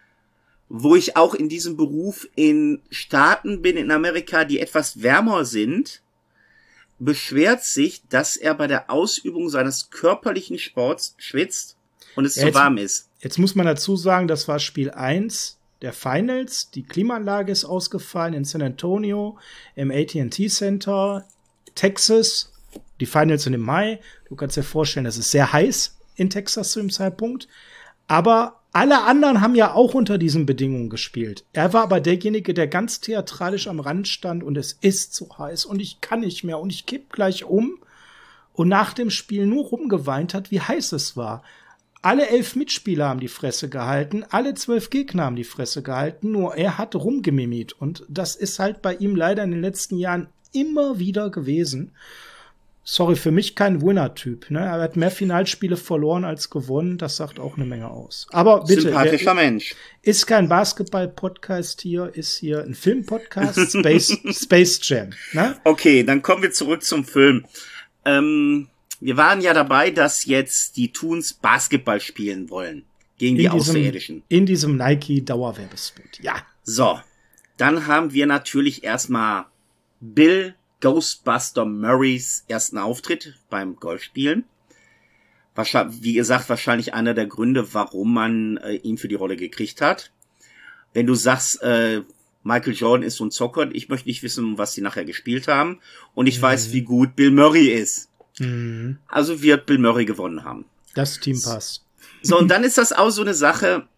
wo ich auch in diesem Beruf in Staaten bin, in Amerika, die etwas wärmer sind, beschwert sich, dass er bei der Ausübung seines körperlichen Sports schwitzt und es Ja, zu jetzt- warm ist. Jetzt muss man dazu sagen, das war Spiel eins der Finals. Die Klimaanlage ist ausgefallen in San Antonio, im A T and T Center, Texas. Die Finals sind im Mai. Du kannst dir vorstellen, das ist sehr heiß in Texas zu dem Zeitpunkt. Aber alle anderen haben ja auch unter diesen Bedingungen gespielt. Er war aber derjenige, der ganz theatralisch am Rand stand und es ist zu heiß und ich kann nicht mehr und ich kipp gleich um und nach dem Spiel nur rumgeweint hat, wie heiß es war. Alle elf Mitspieler haben die Fresse gehalten, alle zwölf Gegner haben die Fresse gehalten, nur er hat rumgemimit. Und das ist halt bei ihm leider in den letzten Jahren immer wieder gewesen. Sorry, für mich kein Winner-Typ. Ne? Er hat mehr Finalspiele verloren als gewonnen. Das sagt auch eine Menge aus. Aber bitte, Sympathischer der Mensch. ist kein Basketball-Podcast hier, ist hier ein Film-Podcast, Space, Space Jam. Ne? Okay, dann kommen wir zurück zum Film. Ähm, wir waren ja dabei, dass jetzt die Toons Basketball spielen wollen. Gegen die In diesem, Außerirdischen. in diesem Nike-Dauerwerbespot. Ja. So, dann haben wir natürlich erstmal Bill Ghostbuster Murrays ersten Auftritt beim Golfspielen. Wahrscheinlich, wie gesagt, wahrscheinlich einer der Gründe, warum man äh, ihn für die Rolle gekriegt hat. Wenn du sagst, äh, Michael Jordan ist so ein Zocker, ich möchte nicht wissen, was sie nachher gespielt haben. Und ich mhm. weiß, wie gut Bill Murray ist. Mhm. Also wird Bill Murray gewonnen haben. Das Team passt. So, und dann ist das auch so eine Sache,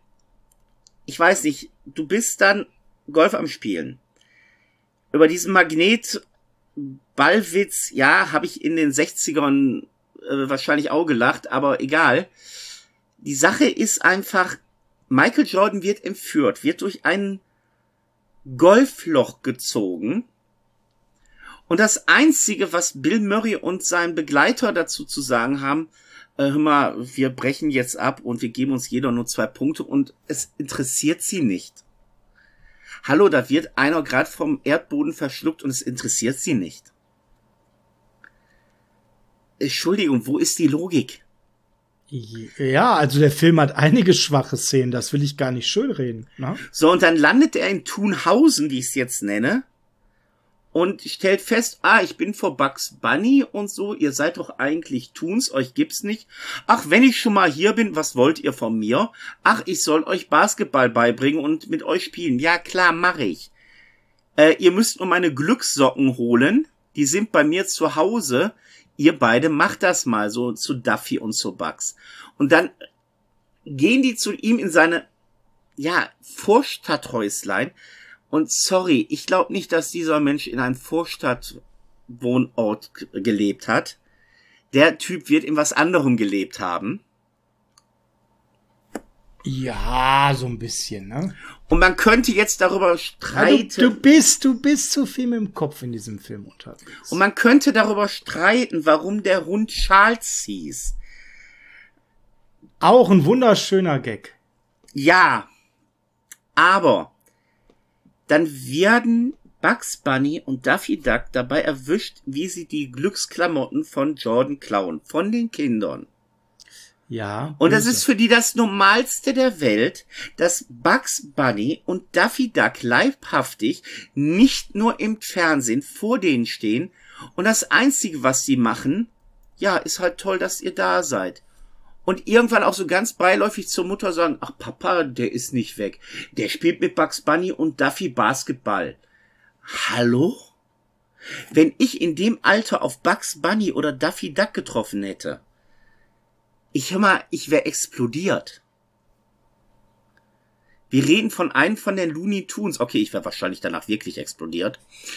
ich weiß nicht, du bist dann Golf am Spielen. Über diesen Magnet Ballwitz, ja, habe ich in den sechzigern äh, wahrscheinlich auch gelacht, aber egal. Die Sache ist einfach, Michael Jordan wird entführt, wird durch ein Golfloch gezogen. Und das Einzige, was Bill Murray und sein Begleiter dazu zu sagen haben, äh, hör mal, wir brechen jetzt ab und wir geben uns jeder nur zwei Punkte und es interessiert sie nicht. Hallo, da wird einer gerade vom Erdboden verschluckt und es interessiert sie nicht. Entschuldigung, wo ist die Logik? Ja, also der Film hat einige schwache Szenen, das will ich gar nicht schönreden. Ne? So, und dann landet er in Thunhausen, wie ich es jetzt nenne, und stellt fest, ah, ich bin vor Bugs Bunny und so, ihr seid doch eigentlich Toons, euch gibt's nicht. Ach, wenn ich schon mal hier bin, was wollt ihr von mir? Ach, ich soll euch Basketball beibringen und mit euch spielen. Ja, klar, mach ich. äh, ihr müsst nur meine Glückssocken holen, die sind bei mir zu Hause, ihr beide macht das mal, so zu Duffy und zu Bugs. Und dann gehen die zu ihm in seine, ja, Vorstadthäuslein. Und sorry, ich glaube nicht, dass dieser Mensch in einem Vorstadtwohnort g- gelebt hat. Der Typ wird in was anderem gelebt haben. Ja, so ein bisschen, ne? Und man könnte jetzt darüber Ja, streiten. du, du bist, du bist zu viel mit dem Kopf in diesem Film unterwegs. Und man könnte darüber streiten, warum der Hund Charles hieß. Auch ein wunderschöner Gag. Ja, aber dann werden Bugs Bunny und Daffy Duck dabei erwischt, wie sie die Glücksklamotten von Jordan klauen, von den Kindern. Ja. Und das böse. ist für die das Normalste der Welt, dass Bugs Bunny und Daffy Duck leibhaftig nicht nur im Fernsehen vor denen stehen und das Einzige, was sie machen, ja, ist halt toll, dass ihr da seid. Und irgendwann auch so ganz beiläufig zur Mutter sagen, ach Papa, der ist nicht weg. Der spielt mit Bugs Bunny und Daffy Basketball. Hallo? Wenn ich in dem Alter auf Bugs Bunny oder Daffy Duck getroffen hätte, ich hör mal, ich wäre explodiert. Wir reden von einem von den Looney Tunes. Okay, ich wäre wahrscheinlich danach wirklich explodiert,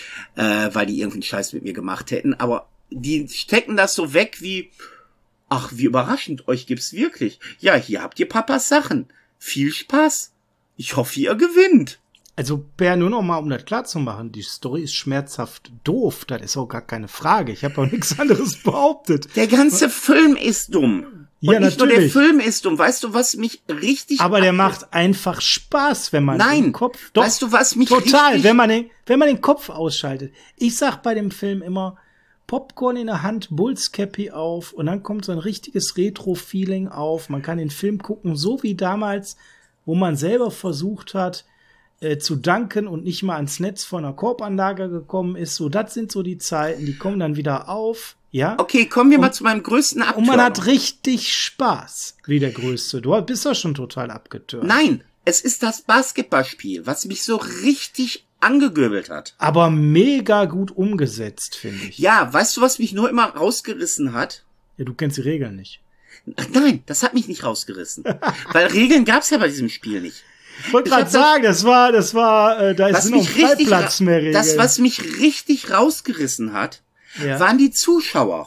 äh, weil die irgendeinen Scheiß mit mir gemacht hätten. Aber die stecken das so weg wie, ach, wie überraschend, euch gibt's wirklich. Ja, hier habt ihr Papas Sachen. Viel Spaß. Ich hoffe, ihr gewinnt. Also, Per, nur noch mal, um das klar zu machen, die Story ist schmerzhaft doof. Das ist auch gar keine Frage. Ich habe auch nichts anderes behauptet. Der ganze Film ist dumm. Und Ja, nicht nur der natürlich. Film ist dumm. Weißt du, was mich richtig... Aber der ab- macht einfach Spaß, wenn man Nein. den Kopf... Doch, Weißt du, was mich total, richtig... wenn man, den, wenn man den Kopf ausschaltet. Ich sag bei dem Film immer, Popcorn in der Hand, Bullscappy auf und dann kommt so ein richtiges Retro-Feeling auf. Man kann den Film gucken, so wie damals, wo man selber versucht hat, äh, zu danken und nicht mal ans Netz von einer Korbanlage gekommen ist. So, das sind so die Zeiten, die kommen dann wieder auf. Ja? Okay, kommen wir mal Und- zu meinem größten Abturner. Und man hat richtig Spaß, wie der Größte. Du bist doch schon total abgetürkt. Nein, es ist das Basketballspiel, was mich so richtig angegöbelt hat. Aber mega gut umgesetzt, finde ich. Ja, weißt du, was mich nur immer rausgerissen hat? Ja, du kennst die Regeln nicht. Ach, nein, das hat mich nicht rausgerissen. Weil Regeln gab's ja bei diesem Spiel nicht. Ich wollte Ich gerade hab das- sagen, das war, das war, äh, da Was ist noch mich richtig, Platz mehr Regeln. das, was mich richtig rausgerissen hat, Ja. waren die Zuschauer.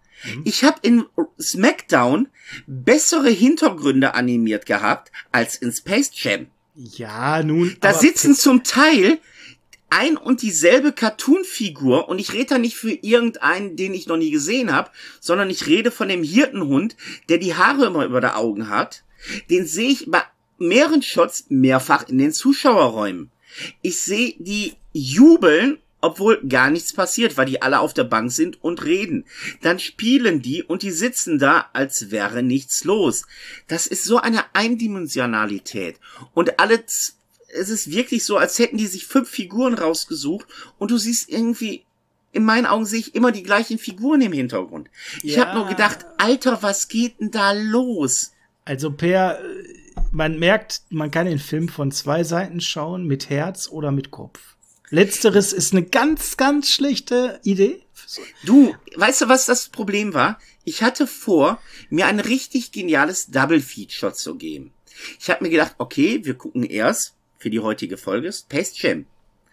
Ich habe in SmackDown bessere Hintergründe animiert gehabt als in Space Jam. Ja, nun. Da aber- sitzen zum Teil ein und dieselbe Cartoon-Figur und ich rede da nicht für irgendeinen, den ich noch nie gesehen habe, sondern ich rede von dem Hirtenhund, der die Haare immer über der Augen hat. Den sehe ich bei mehreren Shots mehrfach in den Zuschauerräumen. Ich sehe die jubeln, obwohl gar nichts passiert, weil die alle auf der Bank sind und reden. Dann spielen die und die sitzen da, als wäre nichts los. Das ist so eine Eindimensionalität. Und alle, z- es ist wirklich so, als hätten die sich fünf Figuren rausgesucht und du siehst irgendwie, in meinen Augen sehe ich immer die gleichen Figuren im Hintergrund. Ich Ja. habe nur gedacht, Alter, was geht denn da los? Also, Per, äh, man merkt, man kann den Film von zwei Seiten schauen, mit Herz oder mit Kopf. Letzteres ist eine ganz, ganz schlechte Idee. Du, weißt du, was das Problem war? Ich hatte vor, mir ein richtig geniales Double-Feature zu geben. Ich habe mir gedacht, okay, wir gucken erst für die heutige Folge Space Jam.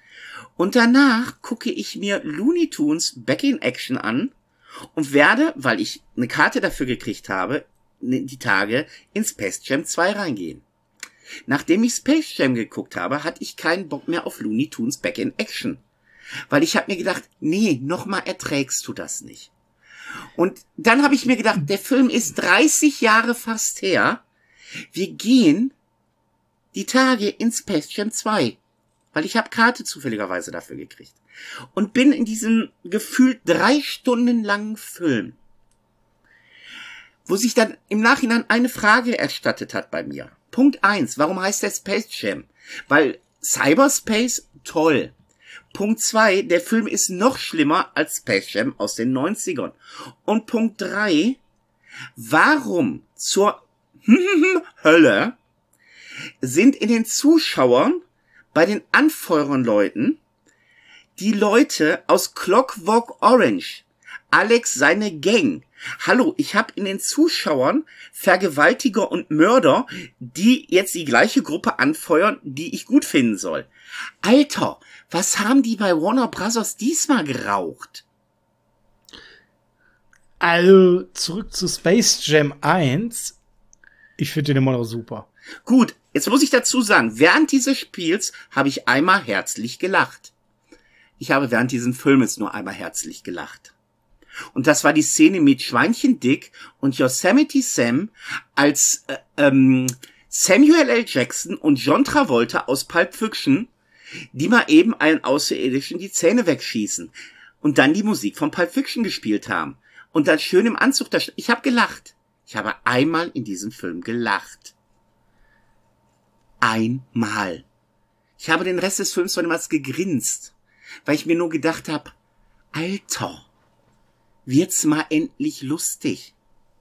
Und danach gucke ich mir Looney Tunes Back in Action an und werde, weil ich eine Karte dafür gekriegt habe, die Tage in Space Jam zwei reingehen. Nachdem ich Space Jam geguckt habe, hatte ich keinen Bock mehr auf Looney Tunes Back in Action. Weil ich habe mir gedacht, nee, nochmal erträgst du das nicht. Und dann habe ich mir gedacht, der Film ist dreißig Jahre fast her. Wir gehen die Tage in Space Jam zwei. Weil ich habe Karte zufälligerweise dafür gekriegt. Und bin in diesem gefühlt drei Stunden langen Film, wo sich dann im Nachhinein eine Frage erstattet hat bei mir. Punkt eins, warum heißt der Space Jam? Weil Cyberspace, toll. Punkt zwei, der Film ist noch schlimmer als Space Jam aus den neunzigern. Und Punkt drei, warum zur Hölle sind in den Zuschauern bei den Anfeuerleuten Die Leute aus Clockwork Orange, Alex seine Gang. Hallo, ich habe in den Zuschauern Vergewaltiger und Mörder, die jetzt die gleiche Gruppe anfeuern, die ich gut finden soll. Alter, was haben die bei Warner Brothers diesmal geraucht? Also, zurück zu Space Jam eins. Ich finde den immer noch super. Gut, jetzt muss ich dazu sagen, während dieses Spiels habe ich einmal herzlich gelacht. Ich habe während dieses Filmes nur einmal herzlich gelacht. Und das war die Szene mit Schweinchen Dick und Yosemite Sam, als äh, ähm, Samuel L. Jackson und John Travolta aus Pulp Fiction, die mal eben einen Außerirdischen die Zähne wegschießen und dann die Musik von Pulp Fiction gespielt haben. Und dann schön im Anzug da. Ich habe gelacht. Ich habe einmal in diesem Film gelacht. Einmal. Ich habe den Rest des Films von dem als gegrinst, weil ich mir nur gedacht habe, Alter, wird's mal endlich lustig.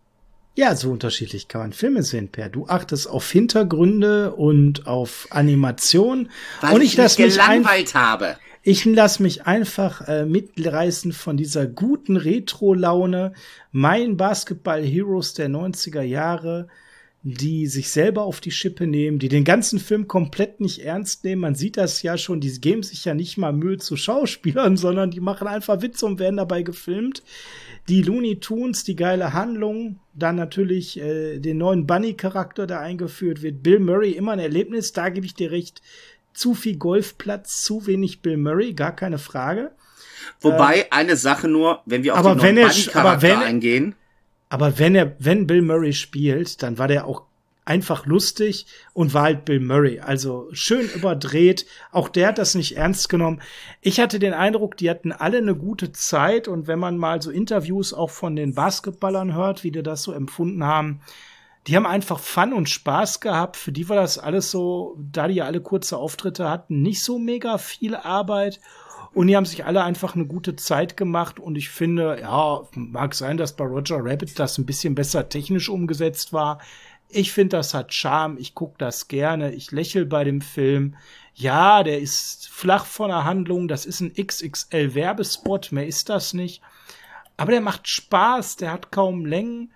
Ja, so unterschiedlich kann man Filme sehen, Per. Du achtest auf Hintergründe und auf Animation. Weil und ich, ich mich lass mich gelangweilt habe. Ich lasse mich einfach äh, mitreißen von dieser guten Retro-Laune. Mein Basketball-Heroes der neunziger Jahre, die sich selber auf die Schippe nehmen, die den ganzen Film komplett nicht ernst nehmen. Man sieht das ja schon, die geben sich ja nicht mal Mühe zu Schauspielern, sondern die machen einfach Witze und werden dabei gefilmt. Die Looney Tunes, die geile Handlung, dann natürlich äh, den neuen Bunny-Charakter, der eingeführt wird. Bill Murray, immer ein Erlebnis, da gebe ich dir recht. Zu viel Golfplatz, zu wenig Bill Murray, gar keine Frage. Wobei, ähm, eine Sache nur, wenn wir auf aber den neuen Bunny-Charakter wenn, eingehen. Aber wenn er, wenn Bill Murray spielt, dann war der auch einfach lustig und war halt Bill Murray. Also schön überdreht. Auch der hat das nicht ernst genommen. Ich hatte den Eindruck, die hatten alle eine gute Zeit. Und wenn man mal so Interviews auch von den Basketballern hört, wie die das so empfunden haben, die haben einfach Fun und Spaß gehabt. Für die war das alles so, da die ja alle kurze Auftritte hatten, nicht so mega viel Arbeit. Und die haben sich alle einfach eine gute Zeit gemacht. Und ich finde, ja, mag sein, dass bei Roger Rabbit das ein bisschen besser technisch umgesetzt war. Ich finde, das hat Charme. Ich gucke das gerne. Ich lächle bei dem Film. Ja, der ist flach von der Handlung. Das ist ein X X L-Werbespot. Mehr ist das nicht. Aber der macht Spaß. Der hat kaum Längen.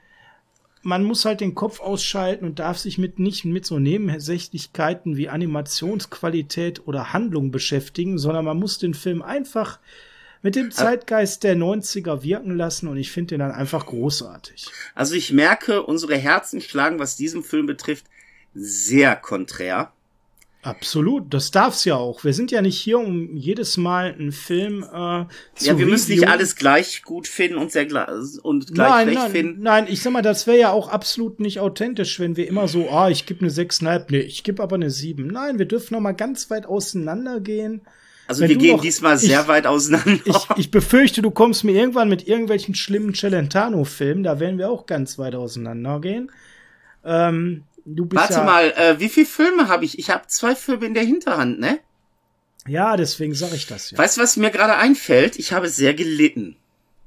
Man muss halt den Kopf ausschalten und darf sich mit nicht mit so Nebensächlichkeiten wie Animationsqualität oder Handlung beschäftigen, sondern man muss den Film einfach mit dem Zeitgeist der neunziger wirken lassen und ich finde den dann einfach großartig. Also ich merke, unsere Herzen schlagen, was diesen Film betrifft, sehr konträr. Absolut, das darf's ja auch. Wir sind ja nicht hier, um jedes Mal einen Film äh, zu Ja, wir reviewen. Müssen nicht alles gleich gut finden und, sehr gleich, und gleich nein, schlecht nein, finden. Nein, ich sag mal, das wäre ja auch absolut nicht authentisch, wenn wir immer so, ah, ich gebe eine sechs Komma fünf, nee, ich gebe aber eine sieben. Nein, wir dürfen noch mal ganz weit auseinander gehen. Also wenn wir gehen noch, diesmal sehr ich, weit auseinander. Ich, ich befürchte, du kommst mir irgendwann mit irgendwelchen schlimmen Celentano-Filmen, da werden wir auch ganz weit auseinander gehen. Ähm, Du bist Warte ja, mal, äh, wie viele Filme habe ich? Ich habe zwei Filme in der Hinterhand, ne? Ja, deswegen sage ich das ja. Weißt du, was mir gerade einfällt? Ich habe sehr gelitten.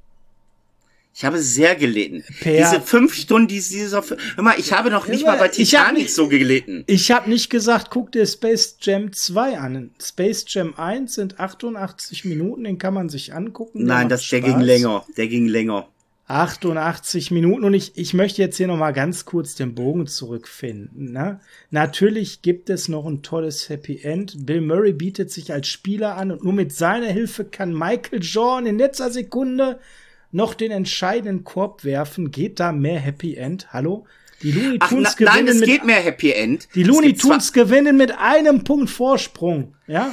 Ich habe sehr gelitten. Per Diese fünf Stunden, die dieser Film... Hör mal, ich habe noch nicht ja, mal bei Titanic nicht, so gelitten. Ich habe nicht gesagt, guck dir Space Jam zwei an. Space Jam eins sind achtundachtzig Minuten, den kann man sich angucken. Nein, das, der ging länger. Der ging länger. achtundachtzig Minuten und ich, ich möchte jetzt hier noch mal ganz kurz den Bogen zurückfinden. Ne? Natürlich gibt es noch ein tolles Happy End. Bill Murray bietet sich als Spieler an und nur mit seiner Hilfe kann Michael Jordan in letzter Sekunde noch den entscheidenden Korb werfen. Geht da mehr Happy End? Hallo? Die Looney Tunes Ach, na, gewinnen nein, es mit, geht mehr Happy End. Die Looney Tunes gewinnen mit einem Punkt Vorsprung. Ja?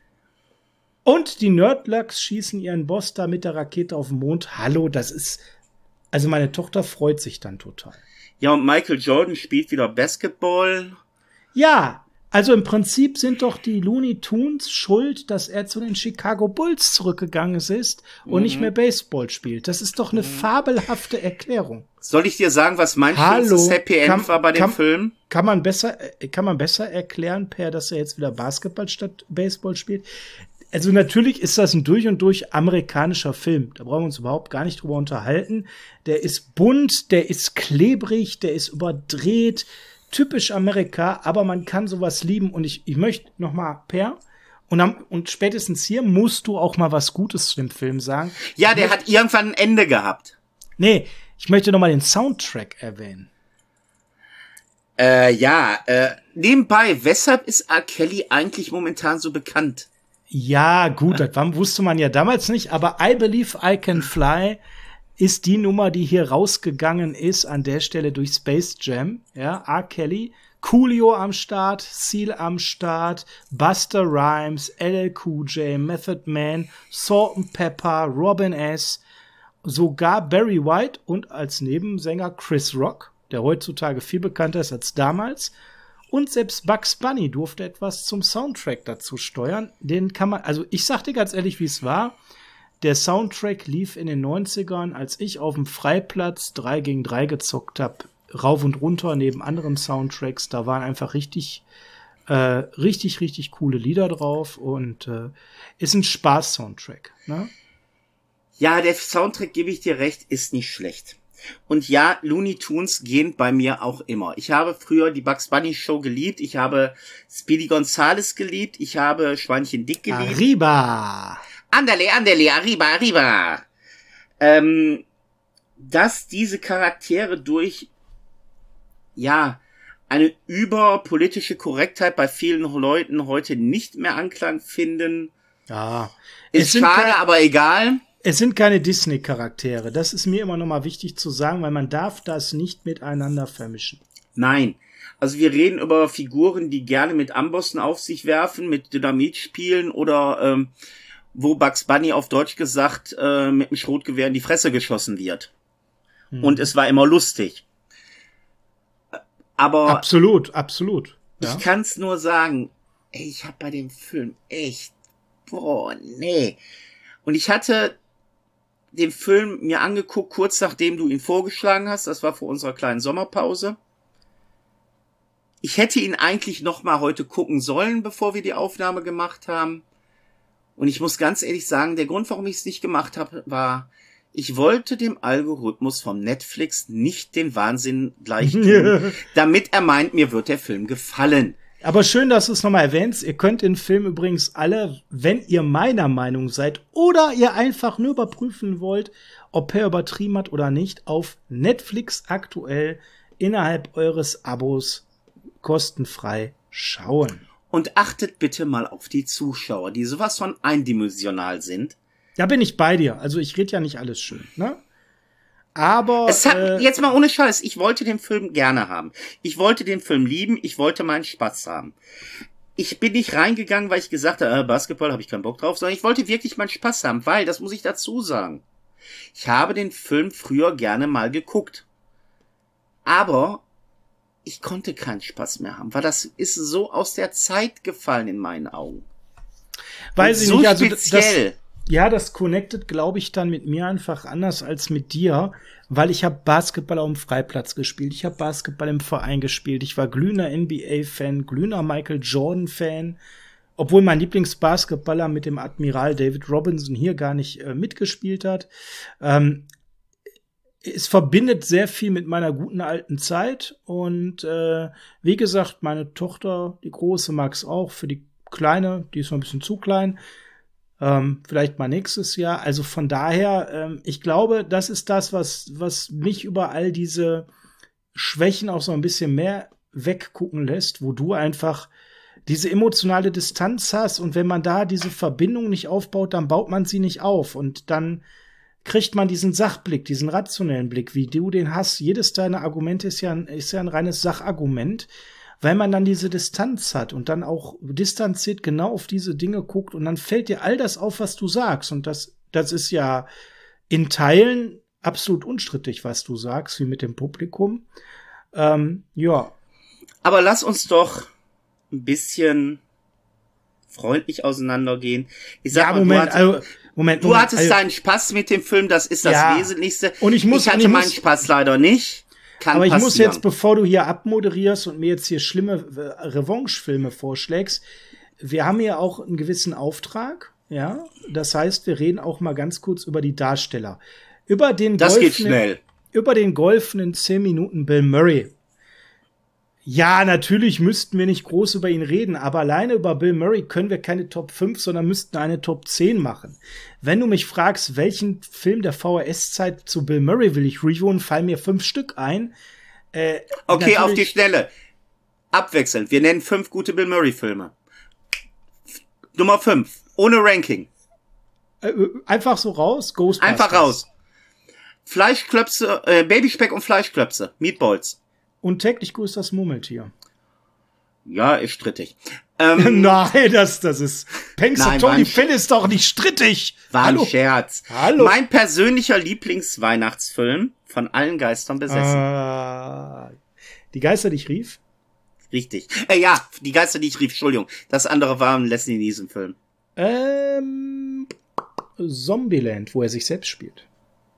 Und die Nerdlucks schießen ihren Boss da mit der Rakete auf den Mond. Hallo, das ist... Also meine Tochter freut sich dann total. Ja, und Michael Jordan spielt wieder Basketball. Ja, also im Prinzip sind doch die Looney Tunes schuld, dass er zu den Chicago Bulls zurückgegangen ist und mhm. nicht mehr Baseball spielt. Das ist doch eine mhm. fabelhafte Erklärung. Soll ich dir sagen, was mein schönstes Happy End kann, war bei dem kann, Film? Kann man besser, kann man besser erklären, Per, dass er jetzt wieder Basketball statt Baseball spielt? Also natürlich ist das ein durch und durch amerikanischer Film. Da brauchen wir uns überhaupt gar nicht drüber unterhalten. Der ist bunt, der ist klebrig, der ist überdreht. Typisch Amerika, aber man kann sowas lieben. Und ich, ich möchte noch mal, Per, Und, am, und spätestens hier musst du auch mal was Gutes zu dem Film sagen. Ja, der hat irgendwann ein Ende gehabt. Nee, ich möchte noch mal den Soundtrack erwähnen. Äh, ja, äh, nebenbei, weshalb ist R. Kelly eigentlich momentan so bekannt? Ja, gut, das war, wusste man ja damals nicht, aber I Believe I Can Fly ist die Nummer, die hier rausgegangen ist, an der Stelle durch Space Jam. Ja, R. Kelly, Coolio am Start, Seal am Start, Busta Rhymes, L L Cool J, Method Man, Salt and Pepper, Robin S., sogar Barry White und als Nebensänger Chris Rock, der heutzutage viel bekannter ist als damals. Und selbst Bugs Bunny durfte etwas zum Soundtrack dazu steuern. Den kann man, also ich sag dir ganz ehrlich, wie es war. Der Soundtrack lief in den neunzigern, als ich auf dem Freiplatz drei gegen drei gezockt habe, rauf und runter neben anderen Soundtracks. Da waren einfach richtig, äh, richtig, richtig coole Lieder drauf und äh, ist ein Spaß-Soundtrack, ne? Ja, der Soundtrack, gebe ich dir recht, ist nicht schlecht. Und ja, Looney Tunes gehen bei mir auch immer. Ich habe früher die Bugs Bunny Show geliebt. Ich habe Speedy Gonzales geliebt. Ich habe Schweinchen Dick geliebt. Arriba! Andale, andale, arriba, arriba. Ähm, dass diese Charaktere durch, ja, eine überpolitische Korrektheit bei vielen Leuten heute nicht mehr Anklang finden, ja, ist schade, aber egal. Es sind keine Disney-Charaktere. Das ist mir immer noch mal wichtig zu sagen, weil man darf das nicht miteinander vermischen. Nein. Also wir reden über Figuren, die gerne mit Ambossen auf sich werfen, mit Dynamit spielen oder ähm, wo Bugs Bunny auf Deutsch gesagt äh, mit einem Schrotgewehr in die Fresse geschossen wird. Hm. Und es war immer lustig. Aber absolut, absolut. Ja. Ich kann's nur sagen, ey, ich hab bei dem Film echt, boah, nee. Und ich hatte den Film mir angeguckt, kurz nachdem du ihn vorgeschlagen hast. Das war vor unserer kleinen Sommerpause. Ich hätte ihn eigentlich noch mal heute gucken sollen, bevor wir die Aufnahme gemacht haben. Und ich muss ganz ehrlich sagen, der Grund, warum ich es nicht gemacht habe, war, ich wollte dem Algorithmus vom Netflix nicht den Wahnsinn gleich tun, damit er meint, mir wird der Film gefallen. Aber schön, dass du es nochmal erwähnst. Ihr könnt den Film übrigens alle, wenn ihr meiner Meinung seid oder ihr einfach nur überprüfen wollt, ob er übertrieben hat oder nicht, auf Netflix aktuell innerhalb eures Abos kostenfrei schauen. Und achtet bitte mal auf die Zuschauer, die sowas von eindimensional sind. Da bin ich bei dir. Also ich rede ja nicht alles schön, ne? Aber es hat, äh, jetzt mal ohne Scheiß, ich wollte den Film gerne haben. Ich wollte den Film lieben, ich wollte meinen Spaß haben. Ich bin nicht reingegangen, weil ich gesagt habe, äh, Basketball habe ich keinen Bock drauf, sondern ich wollte wirklich meinen Spaß haben, weil, das muss ich dazu sagen, ich habe den Film früher gerne mal geguckt. Aber ich konnte keinen Spaß mehr haben, weil das ist so aus der Zeit gefallen in meinen Augen. Weiß ich so nicht, also speziell. Das, ja, das connectet, glaube ich, dann mit mir einfach anders als mit dir, weil ich habe Basketball auf dem Freiplatz gespielt, ich habe Basketball im Verein gespielt, ich war glühender N B A-Fan, glühender Michael Jordan-Fan, obwohl mein Lieblingsbasketballer mit dem Admiral David Robinson hier gar nicht äh, mitgespielt hat. Ähm, es verbindet sehr viel mit meiner guten alten Zeit und äh, wie gesagt, meine Tochter, die Große, mag's auch, für die Kleine, die ist noch ein bisschen zu klein, Ähm, vielleicht mal nächstes Jahr. Also von daher, ähm, ich glaube, das ist das, was, was mich über all diese Schwächen auch so ein bisschen mehr weggucken lässt, wo du einfach diese emotionale Distanz hast und wenn man da diese Verbindung nicht aufbaut, dann baut man sie nicht auf und dann kriegt man diesen Sachblick, diesen rationellen Blick, wie du den hast. Jedes deiner Argumente ist ja ein, ist ja ein reines Sachargument, weil man dann diese Distanz hat und dann auch distanziert genau auf diese Dinge guckt und dann fällt dir all das auf, was du sagst. Und das, das ist ja in Teilen absolut unstrittig, was du sagst, wie mit dem Publikum. Ähm, ja. Aber lass uns doch ein bisschen freundlich auseinandergehen. Ich sag ja, mal, Moment, du, hattest, also, Moment, du Moment, hattest also, deinen Spaß mit dem Film, das ist das ja. Wesentlichste. Und ich muss, ich hatte und ich meinen muss, Spaß leider nicht. Kann aber ich passieren. muss jetzt, bevor du hier abmoderierst und mir jetzt hier schlimme äh, Revanche-Filme vorschlägst, wir haben hier auch einen gewissen Auftrag, ja. Das heißt, wir reden auch mal ganz kurz über die Darsteller. Über den das geht golfenden, schnell. Über den golfenden zehn Minuten Bill Murray. Ja, natürlich müssten wir nicht groß über ihn reden, aber alleine über Bill Murray können wir keine Top fünf, sondern müssten eine Top zehn machen. Wenn du mich fragst, welchen Film der V H S-Zeit zu Bill Murray will ich reviewen, fallen mir fünf Stück ein. Äh, okay, auf die Schnelle. Abwechselnd. Wir nennen fünf gute Bill Murray-Filme. Nummer fünf. Ohne Ranking. Äh, einfach so raus. Ghostbusters. Einfach raus. Fleischklöpse, äh, Babyspeck und Fleischklöpse. Meatballs. Und täglich grüßt das Murmeltier. Ja, ist strittig. Ähm, Nein, das, das ist Pennsylvania Phil ist doch nicht strittig. War ein Hallo. Scherz. Hallo. Mein persönlicher Lieblingsweihnachtsfilm, von allen Geistern besessen. Ah, die Geister, die ich rief? Richtig. Äh, ja, die Geister, die ich rief, Entschuldigung. Das andere war ein Leslie Nielsen-Film. Ähm, Zombieland, wo er sich selbst spielt.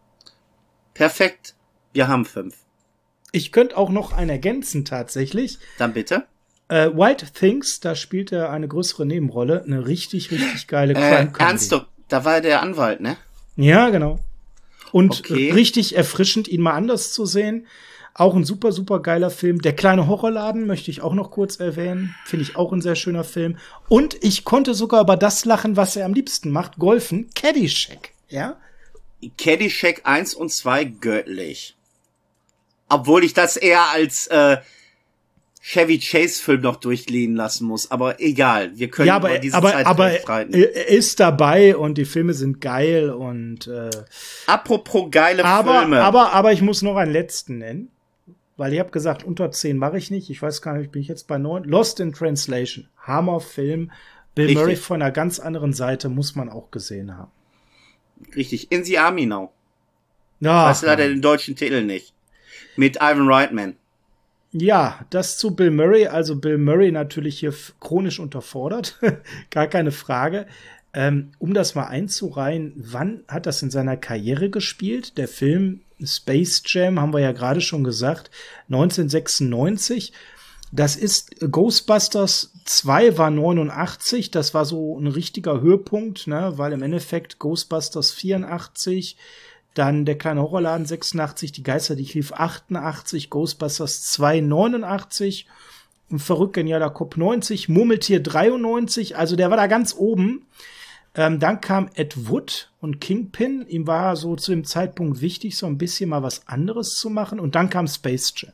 Perfekt. Wir haben fünf. Ich könnte auch noch einen ergänzen, tatsächlich. Dann bitte. Äh, White Things, da spielt er eine größere Nebenrolle. Eine richtig, richtig geile Äh, Crime-Comedy. ernst, da war er der Anwalt, ne? Ja, genau. Und Okay. richtig erfrischend, ihn mal anders zu sehen. Auch ein super, super geiler Film. Der kleine Horrorladen möchte ich auch noch kurz erwähnen. Finde ich auch ein sehr schöner Film. Und ich konnte sogar über das lachen, was er am liebsten macht. Golfen. Caddyshack. Ja? Caddyshack eins und zwei göttlich. Obwohl ich das eher als äh, Chevy Chase-Film noch durchlehnen lassen muss. Aber egal, wir können Ja, aber, über diese aber, Zeit aber streiten. er ist dabei und die Filme sind geil und äh, Apropos geile aber, Filme. aber, aber ich muss noch einen letzten nennen. Weil ich habe gesagt, unter zehn mache ich nicht. Ich weiß gar nicht, bin ich jetzt bei neun. Lost in Translation. Hammerfilm. Bill Richtig. Murray von einer ganz anderen Seite muss man auch gesehen haben. Richtig, In the Army Now. Ja, Weißt du leider den deutschen Titel nicht. Mit Ivan Reitman. ja, das zu Bill Murray. Also Bill Murray natürlich hier f- chronisch unterfordert. Gar keine Frage. Ähm, um das mal einzureihen, wann hat das in seiner Karriere gespielt? Der Film Space Jam, haben wir ja gerade schon gesagt, neunzehnhundertsechsundneunzig. Das ist Ghostbusters zwei war neunundachtzig, das war so ein richtiger Höhepunkt, ne, weil im Endeffekt Ghostbusters vierundachtzig, dann der kleine Horrorladen sechsundachtzig, die Geister, die ich rief achtundachtzig, Ghostbusters zwei neunundachtzig, ein verrückt genialer Kopf neunzig, Murmeltier dreiundneunzig, also der war da ganz oben. Ähm, dann kam Ed Wood und Kingpin. Ihm war so zu dem Zeitpunkt wichtig, so ein bisschen mal was anderes zu machen. Und dann kam Space Jam.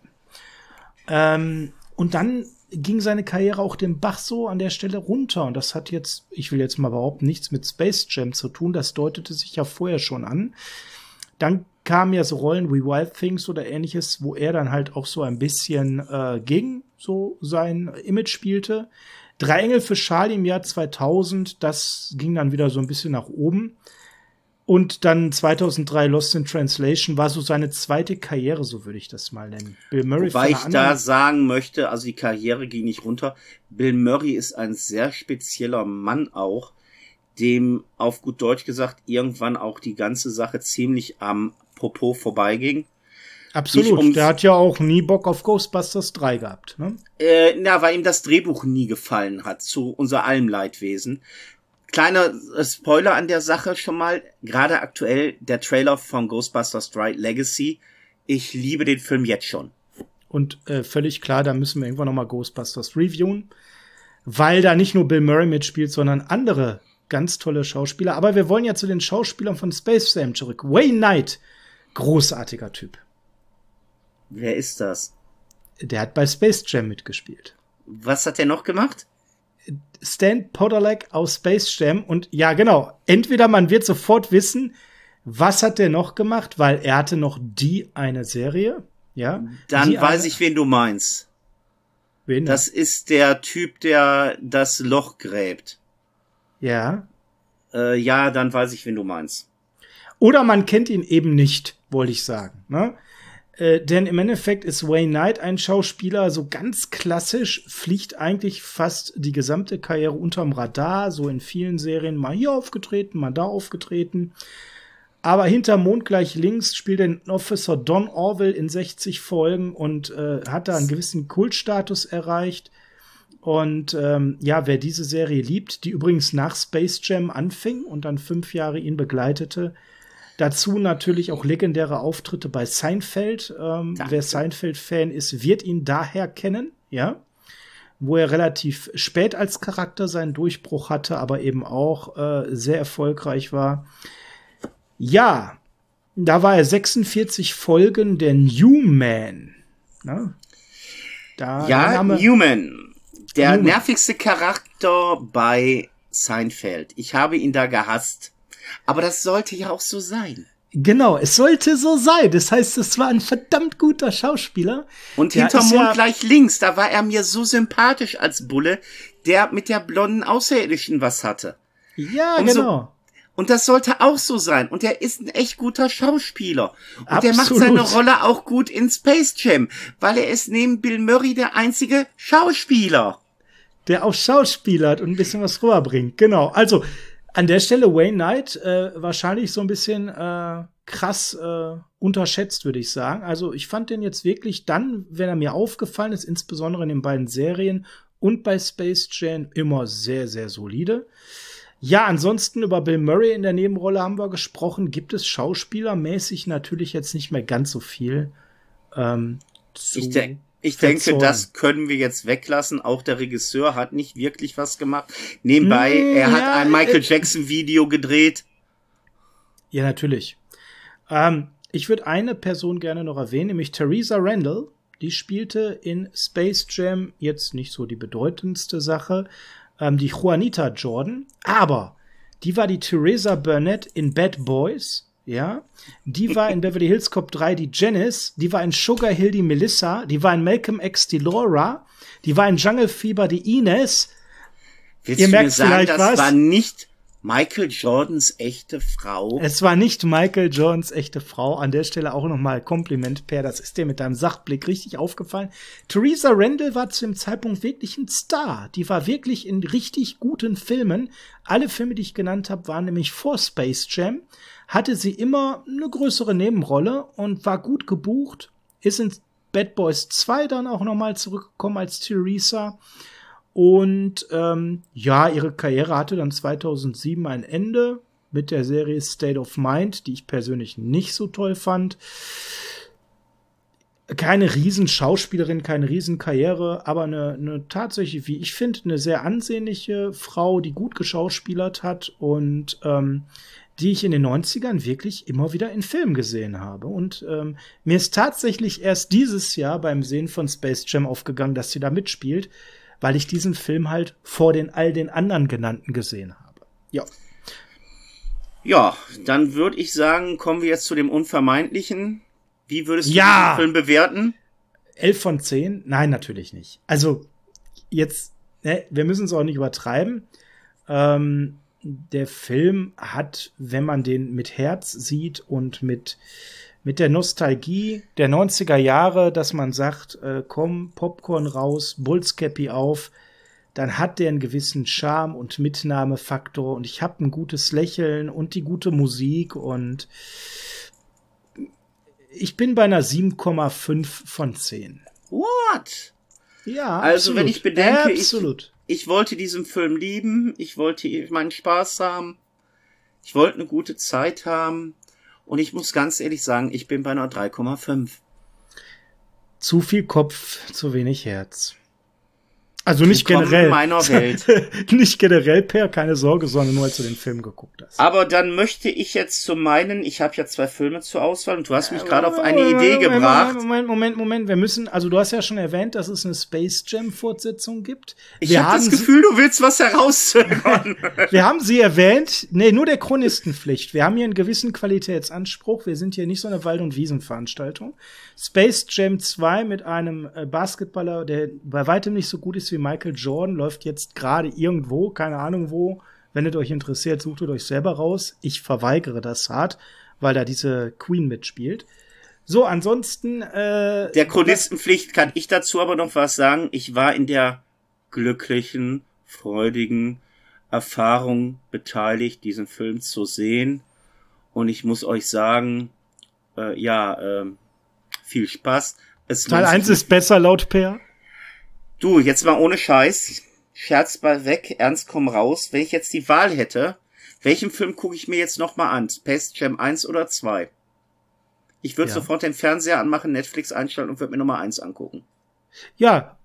Ähm, und dann ging seine Karriere auch den Bach so an der Stelle runter. Und das hat jetzt, ich will jetzt mal behaupten, nichts mit Space Jam zu tun. Das deutete sich ja vorher schon an. Dann kamen ja so Rollen wie Wild Things oder ähnliches, wo er dann halt auch so ein bisschen äh, gegen so sein Image spielte. Drei Engel für Charlie im Jahr zweitausend, das ging dann wieder so ein bisschen nach oben. Und dann zweitausenddrei Lost in Translation war so seine zweite Karriere, so würde ich das mal nennen. Bill Murray Wobei ich von da anderen- sagen möchte, also die Karriere ging nicht runter. Bill Murray ist ein sehr spezieller Mann auch, dem auf gut Deutsch gesagt irgendwann auch die ganze Sache ziemlich am Popo vorbeiging. Absolut, nicht ums- der hat ja auch nie Bock auf Ghostbusters drei gehabt. Ne? Äh, na, weil ihm das Drehbuch nie gefallen hat, zu unser allem Leidwesen. Kleiner äh, Spoiler an der Sache schon mal, gerade aktuell der Trailer von Ghostbusters drei Legacy. Ich liebe den Film jetzt schon. Und äh, völlig klar, da müssen wir irgendwann noch mal Ghostbusters reviewen, weil da nicht nur Bill Murray mitspielt, sondern andere ganz tolle Schauspieler. Aber wir wollen ja zu den Schauspielern von Space Jam zurück. Wayne Knight, großartiger Typ. Wer ist das? Der hat bei Space Jam mitgespielt. Was hat er noch gemacht? Stan Podolak aus Space Jam. Und ja, genau, entweder man wird sofort wissen, was hat der noch gemacht, weil er hatte noch die eine Serie. Ja, Dann die weiß eine, ich, wen du meinst. wen Das ist der Typ, der das Loch gräbt. ja. Äh, ja, dann weiß ich, wen du meinst. Oder man kennt ihn eben nicht, wollte ich sagen. Ne? Äh, denn im Endeffekt ist Wayne Knight ein Schauspieler, so ganz klassisch, fliegt eigentlich fast die gesamte Karriere unterm Radar, so in vielen Serien mal hier aufgetreten, mal da aufgetreten. Aber hinter Mond gleich links spielt er den Officer Don Orville in sechzig Folgen und äh, hat da einen gewissen Kultstatus erreicht. Und ähm, ja, wer diese Serie liebt, die übrigens nach Space Jam anfing und dann fünf Jahre ihn begleitete, dazu natürlich auch legendäre Auftritte bei Seinfeld. Ähm, wer Seinfeld-Fan ist, wird ihn daher kennen. ja, wo er relativ spät als Charakter seinen Durchbruch hatte, aber eben auch äh, sehr erfolgreich war. Ja, da war er sechsundvierzig Folgen der Newman. Ne? Da, ja, Newman. Der Newman. nervigste Charakter bei Seinfeld. Ich habe ihn da gehasst. Aber das sollte ja auch so sein. Genau, es sollte so sein. Das heißt, es war ein verdammt guter Schauspieler. Und hinterm Mond ja gleich links, da war er mir so sympathisch als Bulle, der mit der blonden Außerirdischen was hatte. Ja, und genau. So, und das sollte auch so sein. Und er ist ein echt guter Schauspieler. Und Absolut. der macht seine Rolle auch gut in Space Jam, weil er ist neben Bill Murray der einzige Schauspieler. Der auch schauspielert und ein bisschen was rüberbringt. Genau, also an der Stelle Wayne Knight äh, wahrscheinlich so ein bisschen äh, krass äh, unterschätzt, würde ich sagen. Also ich fand den jetzt wirklich dann, wenn er mir aufgefallen ist, insbesondere in den beiden Serien und bei Space Jam, immer sehr, sehr solide. Ja, ansonsten über Bill Murray in der Nebenrolle haben wir gesprochen. Gibt es schauspielermäßig natürlich jetzt nicht mehr ganz so viel ähm, zu Ich denke, Ich denke, das können wir jetzt weglassen. Auch der Regisseur hat nicht wirklich was gemacht. Nebenbei, mm, er hat ja, ein Michael äh, Jackson Video gedreht. Ja, natürlich. Ähm, ich würde eine Person gerne noch erwähnen, nämlich Theresa Randall. Die spielte in Space Jam jetzt nicht so die bedeutendste Sache, ähm, die Juanita Jordan. Aber die war die Theresa Burnett in Bad Boys. Ja, die war in Beverly Hills Cop drei die Janice, die war in Sugar Hill die Melissa, die war in Malcolm X die Laura, die war in Jungle Fever die Ines. Willst Ihr du merkt mir sagen, das was? war nicht Michael Jordans echte Frau? Es war nicht Michael Jordans echte Frau. An der Stelle auch nochmal Kompliment, Per, das ist dir mit deinem Sachblick richtig aufgefallen. Theresa Randall war zu dem Zeitpunkt wirklich ein Star. Die war wirklich in richtig guten Filmen. Alle Filme, die ich genannt habe, waren nämlich vor Space Jam. Hatte sie immer eine größere Nebenrolle und war gut gebucht. Ist in Bad Boys zwei dann auch nochmal zurückgekommen als Theresa. Und ähm, ja, ihre Karriere hatte dann zweitausendsieben ein Ende mit der Serie State of Mind, die ich persönlich nicht so toll fand. Keine Riesenschauspielerin, keine Riesenkarriere, aber eine, eine tatsächlich, wie ich finde, eine sehr ansehnliche Frau, die gut geschauspielert hat und ähm, die ich in den neunzigern wirklich immer wieder in Filmen gesehen habe. Und ähm, mir ist tatsächlich erst dieses Jahr beim Sehen von Space Jam aufgegangen, dass sie da mitspielt, weil ich diesen Film halt vor den all den anderen genannten gesehen habe. Ja. Ja, dann würde ich sagen, kommen wir jetzt zu dem Unvermeidlichen. Wie würdest du ja. diesen Film bewerten? elf von zehn? Nein, natürlich nicht. Also, jetzt, ne, wir müssen es auch nicht übertreiben. Ähm, der Film hat, wenn man den mit Herz sieht und mit mit der Nostalgie der neunziger Jahre, dass man sagt, äh, komm, Popcorn raus, Bullscappy auf, dann hat der einen gewissen Charme und Mitnahmefaktor und ich habe ein gutes Lächeln und die gute Musik und ich bin bei einer sieben Komma fünf von zehn. What? Ja, also absolut. Wenn ich bedenke, absolut. Ich, ich wollte diesen Film lieben, ich wollte meinen Spaß haben, ich wollte eine gute Zeit haben. Und ich muss ganz ehrlich sagen, ich bin bei einer drei Komma fünf. Zu viel Kopf, zu wenig Herz. Also nicht generell. In meiner Welt. Nicht generell, Per, keine Sorge, sondern nur, als du den Film geguckt hast. Aber dann möchte ich jetzt zu meinen, ich habe ja zwei Filme zur Auswahl und du hast mich äh, gerade auf eine Moment, Idee Moment, gebracht. Moment, Moment, Moment, wir müssen, also du hast ja schon erwähnt, dass es eine Space Jam Fortsetzung gibt. Ich habe das Gefühl, du willst was herauszögern. Wir haben sie erwähnt, nee, nur der Chronistenpflicht. Wir haben hier einen gewissen Qualitätsanspruch. Wir sind hier nicht so eine Wald- und Wiesenveranstaltung. Space Jam zwei mit einem Basketballer, der bei weitem nicht so gut ist wie Michael Jordan, läuft jetzt gerade irgendwo, keine Ahnung wo. Wenn es euch interessiert, sucht es euch selber raus. Ich verweigere das hart, weil da diese Queen mitspielt. So, ansonsten äh, der Chronistenpflicht kann ich dazu aber noch was sagen. Ich war in der glücklichen, freudigen Erfahrung beteiligt, diesen Film zu sehen. Und ich muss euch sagen, äh, ja, äh, viel Spaß. Es Teil eins ist besser laut Per. Du, jetzt mal ohne Scheiß, Scherz mal weg, ernst komm raus. Wenn ich jetzt die Wahl hätte, welchen Film gucke ich mir jetzt nochmal an? Space Jam eins oder zwei? Ich würde ja. sofort den Fernseher anmachen, Netflix einschalten und würde mir Nummer eins angucken. Ja,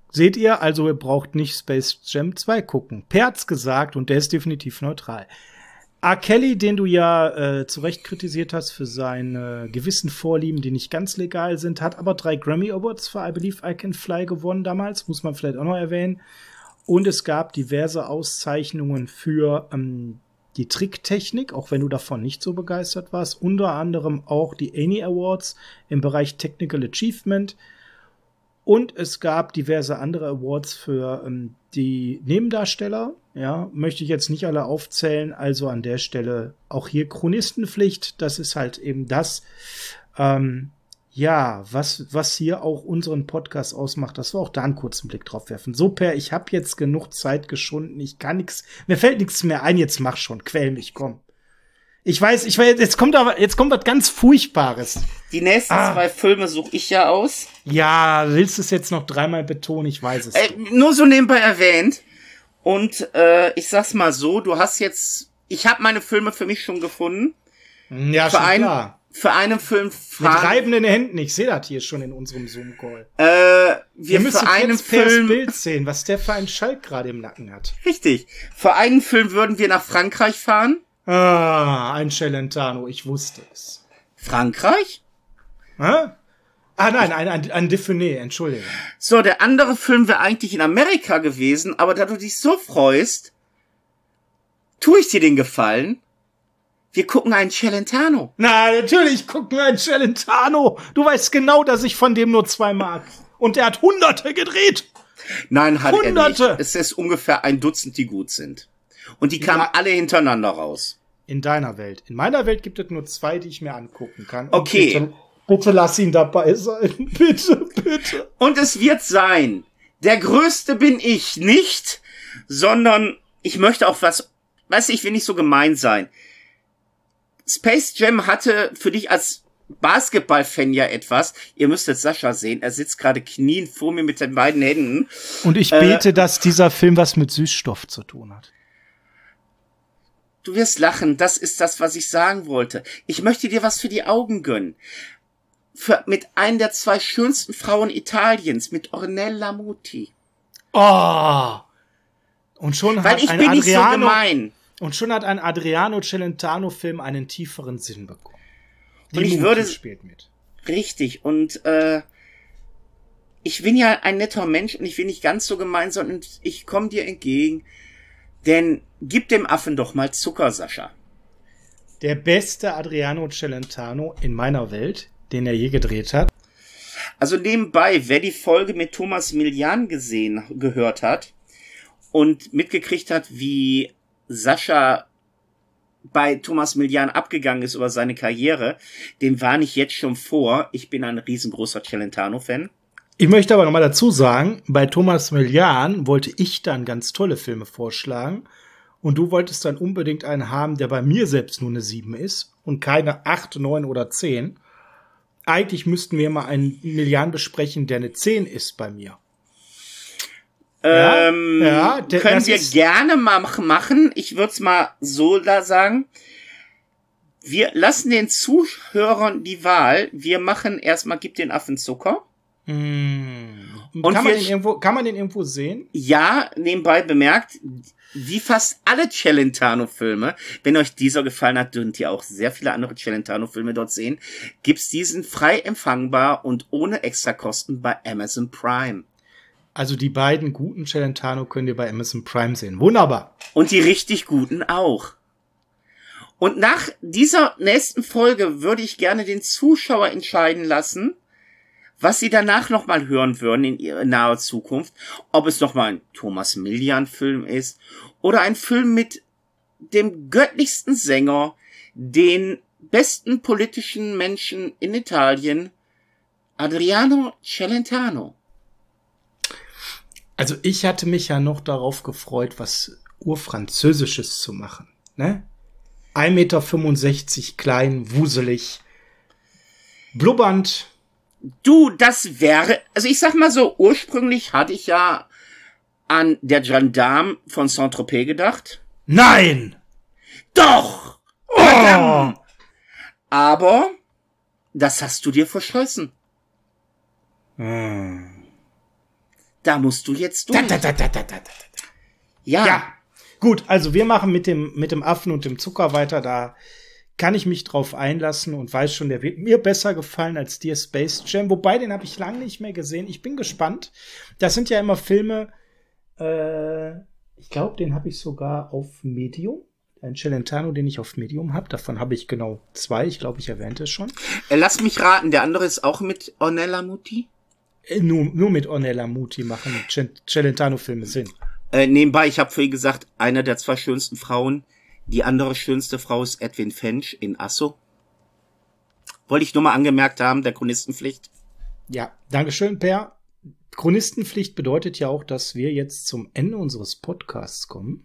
Seht ihr, also ihr braucht nicht Space Jam zwei gucken. Perz gesagt und der ist definitiv neutral. R. Kelly, den du ja äh, zu Recht kritisiert hast für seine gewissen Vorlieben, die nicht ganz legal sind, hat aber drei Grammy Awards für I Believe I Can Fly gewonnen damals, muss man vielleicht auch noch erwähnen. Und es gab diverse Auszeichnungen für ähm, die Tricktechnik, auch wenn du davon nicht so begeistert warst. Unter anderem auch die Annie Awards im Bereich Technical Achievement. Und es gab diverse andere Awards für ähm, die Nebendarsteller. Ja, möchte ich jetzt nicht alle aufzählen. Also an der Stelle auch hier Chronistenpflicht. Das ist halt eben das, ähm, ja, was was hier auch unseren Podcast ausmacht, dass wir auch da einen kurzen Blick drauf werfen. So, Per, ich habe jetzt genug Zeit geschunden. Ich kann nichts, mir fällt nichts mehr ein. Jetzt mach schon, quäl mich, komm. Ich weiß, ich weiß, jetzt kommt aber, jetzt kommt was ganz Furchtbares. Die nächsten ah. zwei Filme suche ich ja aus. Ja, willst du es jetzt noch dreimal betonen? Ich weiß es. Äh, nur so nebenbei erwähnt. Und äh, ich sag's mal so, du hast jetzt, ich habe meine Filme für mich schon gefunden. Ja, für schon einen, klar. Für einen Film fahren. Mit reibenden Händen. Ich sehe das hier schon in unserem Zoom-Call. Äh, wir, wir müssen für einen jetzt Film Pers Bild sehen, was der für einen Schalk gerade im Nacken hat. Richtig. Für einen Film würden wir nach Frankreich fahren. Ah, ein Celentano, ich wusste es. Frankreich? Hä? Ah, nein, ein, ein, ein Diffuné, entschuldige. So, der andere Film wäre eigentlich in Amerika gewesen, aber da du dich so freust, tue ich dir den Gefallen. Wir gucken einen Celentano. Na, natürlich gucken wir einen Celentano. Du weißt genau, dass ich von dem nur zwei mag. Und der hat Hunderte gedreht. Nein, hat Hunderte. er nicht. Es ist ungefähr ein Dutzend, die gut sind. Und die kamen ja alle hintereinander raus. In deiner Welt. In meiner Welt gibt es nur zwei, die ich mir angucken kann. Okay. Bitte, bitte lass ihn dabei sein. Bitte, bitte. Und es wird sein, der Größte bin ich nicht, sondern ich möchte auch was, weiß ich, will nicht so gemein sein. Space Jam hatte für dich als Basketball-Fan ja etwas. Ihr müsst jetzt Sascha sehen. Er sitzt gerade kniend vor mir mit den beiden Händen. Und ich bete, äh, dass dieser Film was mit Süßstoff zu tun hat. Du wirst lachen, das ist das, was ich sagen wollte. Ich möchte dir was für die Augen gönnen. Für, mit einer der zwei schönsten Frauen Italiens, mit Ornella Muti. Oh! Und schon Weil hat ich ein bin Adriano, nicht so gemein. Und schon hat ein Adriano Celentano-Film einen tieferen Sinn bekommen. Die und ich Muti würde spielt mit. Richtig. Und äh, ich bin ja ein netter Mensch und ich bin nicht ganz so gemein, sondern ich komme dir entgegen. Denn gib dem Affen doch mal Zucker, Sascha. Der beste Adriano Celentano in meiner Welt, den er je gedreht hat. Also nebenbei, wer die Folge mit Thomas Milian gesehen, gehört hat und mitgekriegt hat, wie Sascha bei Thomas Milian abgegangen ist über seine Karriere, dem warne ich jetzt schon vor. Ich bin ein riesengroßer Celentano-Fan. Ich möchte aber noch mal dazu sagen, bei Thomas Milian wollte ich dann ganz tolle Filme vorschlagen und du wolltest dann unbedingt einen haben, der bei mir selbst nur eine sieben ist und keine acht, neun oder zehn. Eigentlich müssten wir mal einen Milian besprechen, der eine zehn ist bei mir. Ähm, ja, ja, der, können wir gerne mal machen. Ich würde es mal so da sagen. Wir lassen den Zuhörern die Wahl. Wir machen erstmal, gib den Affen Zucker. Mm. Und kann man, den irgendwo, kann man den irgendwo sehen? Ja, nebenbei bemerkt, wie fast alle Celentano-Filme, wenn euch dieser gefallen hat, dürft ihr auch sehr viele andere Celentano-Filme dort sehen, gibt's diesen frei empfangbar und ohne Extrakosten bei Amazon Prime. Also die beiden guten Celentano könnt ihr bei Amazon Prime sehen. Wunderbar. Und die richtig guten auch. Und nach dieser nächsten Folge würde ich gerne den Zuschauer entscheiden lassen, was sie danach nochmal hören würden in ihrer naher Zukunft. Ob es nochmal ein Thomas Milian-Film ist oder ein Film mit dem göttlichsten Sänger, den besten politischen Menschen in Italien, Adriano Celentano. Also ich hatte mich ja noch darauf gefreut, was Urfranzösisches zu machen. Ne? ein Meter fünfundsechzig klein, wuselig, blubbernd. Du, das wäre, also ich sag mal so, ursprünglich hatte ich ja an der Gendarme von Saint-Tropez gedacht. Nein! Doch! Oh! Aber das hast du dir verschossen. Hm. Da musst du jetzt durch. Da, da, da, da, da, da. Ja. Ja, gut, also wir machen mit dem, mit dem Affen und dem Zucker weiter, da kann ich mich drauf einlassen und weiß schon, der wird mir besser gefallen als dir Space Jam, wobei, den habe ich lange nicht mehr gesehen. Ich bin gespannt. Das sind ja immer Filme, äh, ich glaube, den habe ich sogar auf Medium. Ein Celentano, den ich auf Medium habe. Davon habe ich genau zwei. Ich glaube, ich erwähnte es schon. Äh, lass mich raten, der andere ist auch mit Ornella Muti? Äh, nur, nur mit Ornella Muti machen Celentano-Filme Sinn. Äh, nebenbei, ich habe vorhin gesagt, einer der zwei schönsten Frauen. Die andere schönste Frau ist Edwin Fench in Asso. Wollte ich nur mal angemerkt haben, der Chronistenpflicht. Ja, Dankeschön, Per. Chronistenpflicht bedeutet ja auch, dass wir jetzt zum Ende unseres Podcasts kommen.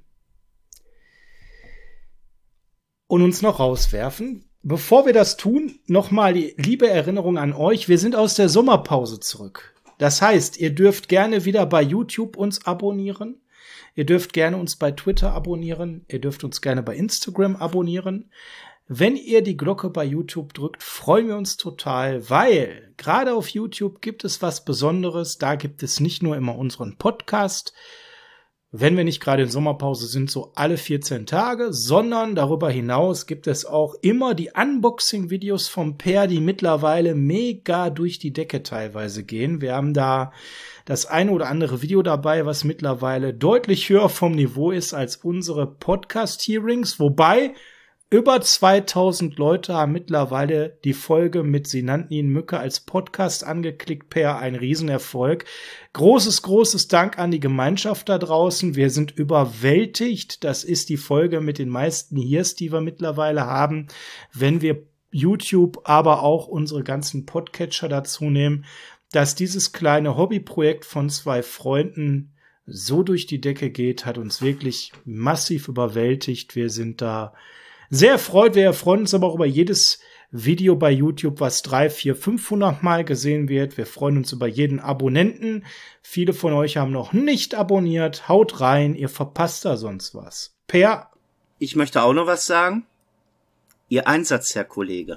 Und uns noch rauswerfen. Bevor wir das tun, nochmal die liebe Erinnerung an euch. Wir sind aus der Sommerpause zurück. Das heißt, ihr dürft gerne wieder bei YouTube uns abonnieren. Ihr dürft gerne uns bei Twitter abonnieren. Ihr dürft uns gerne bei Instagram abonnieren. Wenn ihr die Glocke bei YouTube drückt, freuen wir uns total, weil gerade auf YouTube gibt es was Besonderes. Da gibt es nicht nur immer unseren Podcast, wenn wir nicht gerade in Sommerpause sind, so alle vierzehn Tage, sondern darüber hinaus gibt es auch immer die Unboxing-Videos vom Per, die mittlerweile mega durch die Decke teilweise gehen. Wir haben da das eine oder andere Video dabei, was mittlerweile deutlich höher vom Niveau ist als unsere Podcast-Hearings, wobei über zweitausend Leute haben mittlerweile die Folge mit Sie nannten ihn Mücke als Podcast angeklickt, Per, ein Riesenerfolg. Großes, großes Dank an die Gemeinschaft da draußen. Wir sind überwältigt. Das ist die Folge mit den meisten Hears, die wir mittlerweile haben. Wenn wir YouTube, aber auch unsere ganzen Podcatcher dazu nehmen, dass dieses kleine Hobbyprojekt von zwei Freunden so durch die Decke geht, hat uns wirklich massiv überwältigt. Wir sind da sehr erfreut. Wir freuen uns aber auch über jedes Video bei YouTube, was drei, vier, fünfhundert Mal gesehen wird. Wir freuen uns über jeden Abonnenten. Viele von euch haben noch nicht abonniert. Haut rein, ihr verpasst da sonst was. Per? Ich möchte auch noch was sagen. Ihr Einsatz, Herr Kollege.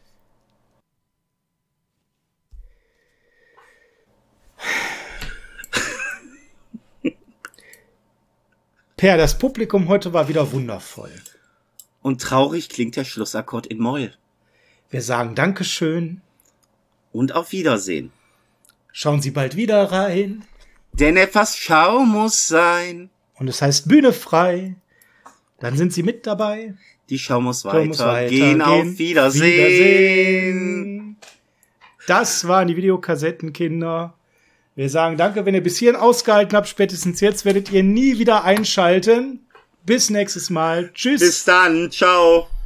Per, das Publikum heute war wieder wundervoll. Und traurig klingt der Schlussakkord in Moll. Wir sagen Dankeschön. Und auf Wiedersehen. Schauen Sie bald wieder rein. Denn etwas Schau muss sein. Und es heißt Bühne frei. Dann sind Sie mit dabei. Die Schau muss Schau weiter. muss weiter Gehen. gehen. Auf Wiedersehen. Wiedersehen. Das waren die Videokassettenkinder. Wir sagen danke, wenn ihr bis hierhin ausgehalten habt. Spätestens jetzt werdet ihr nie wieder einschalten. Bis nächstes Mal. Tschüss. Bis dann. Ciao.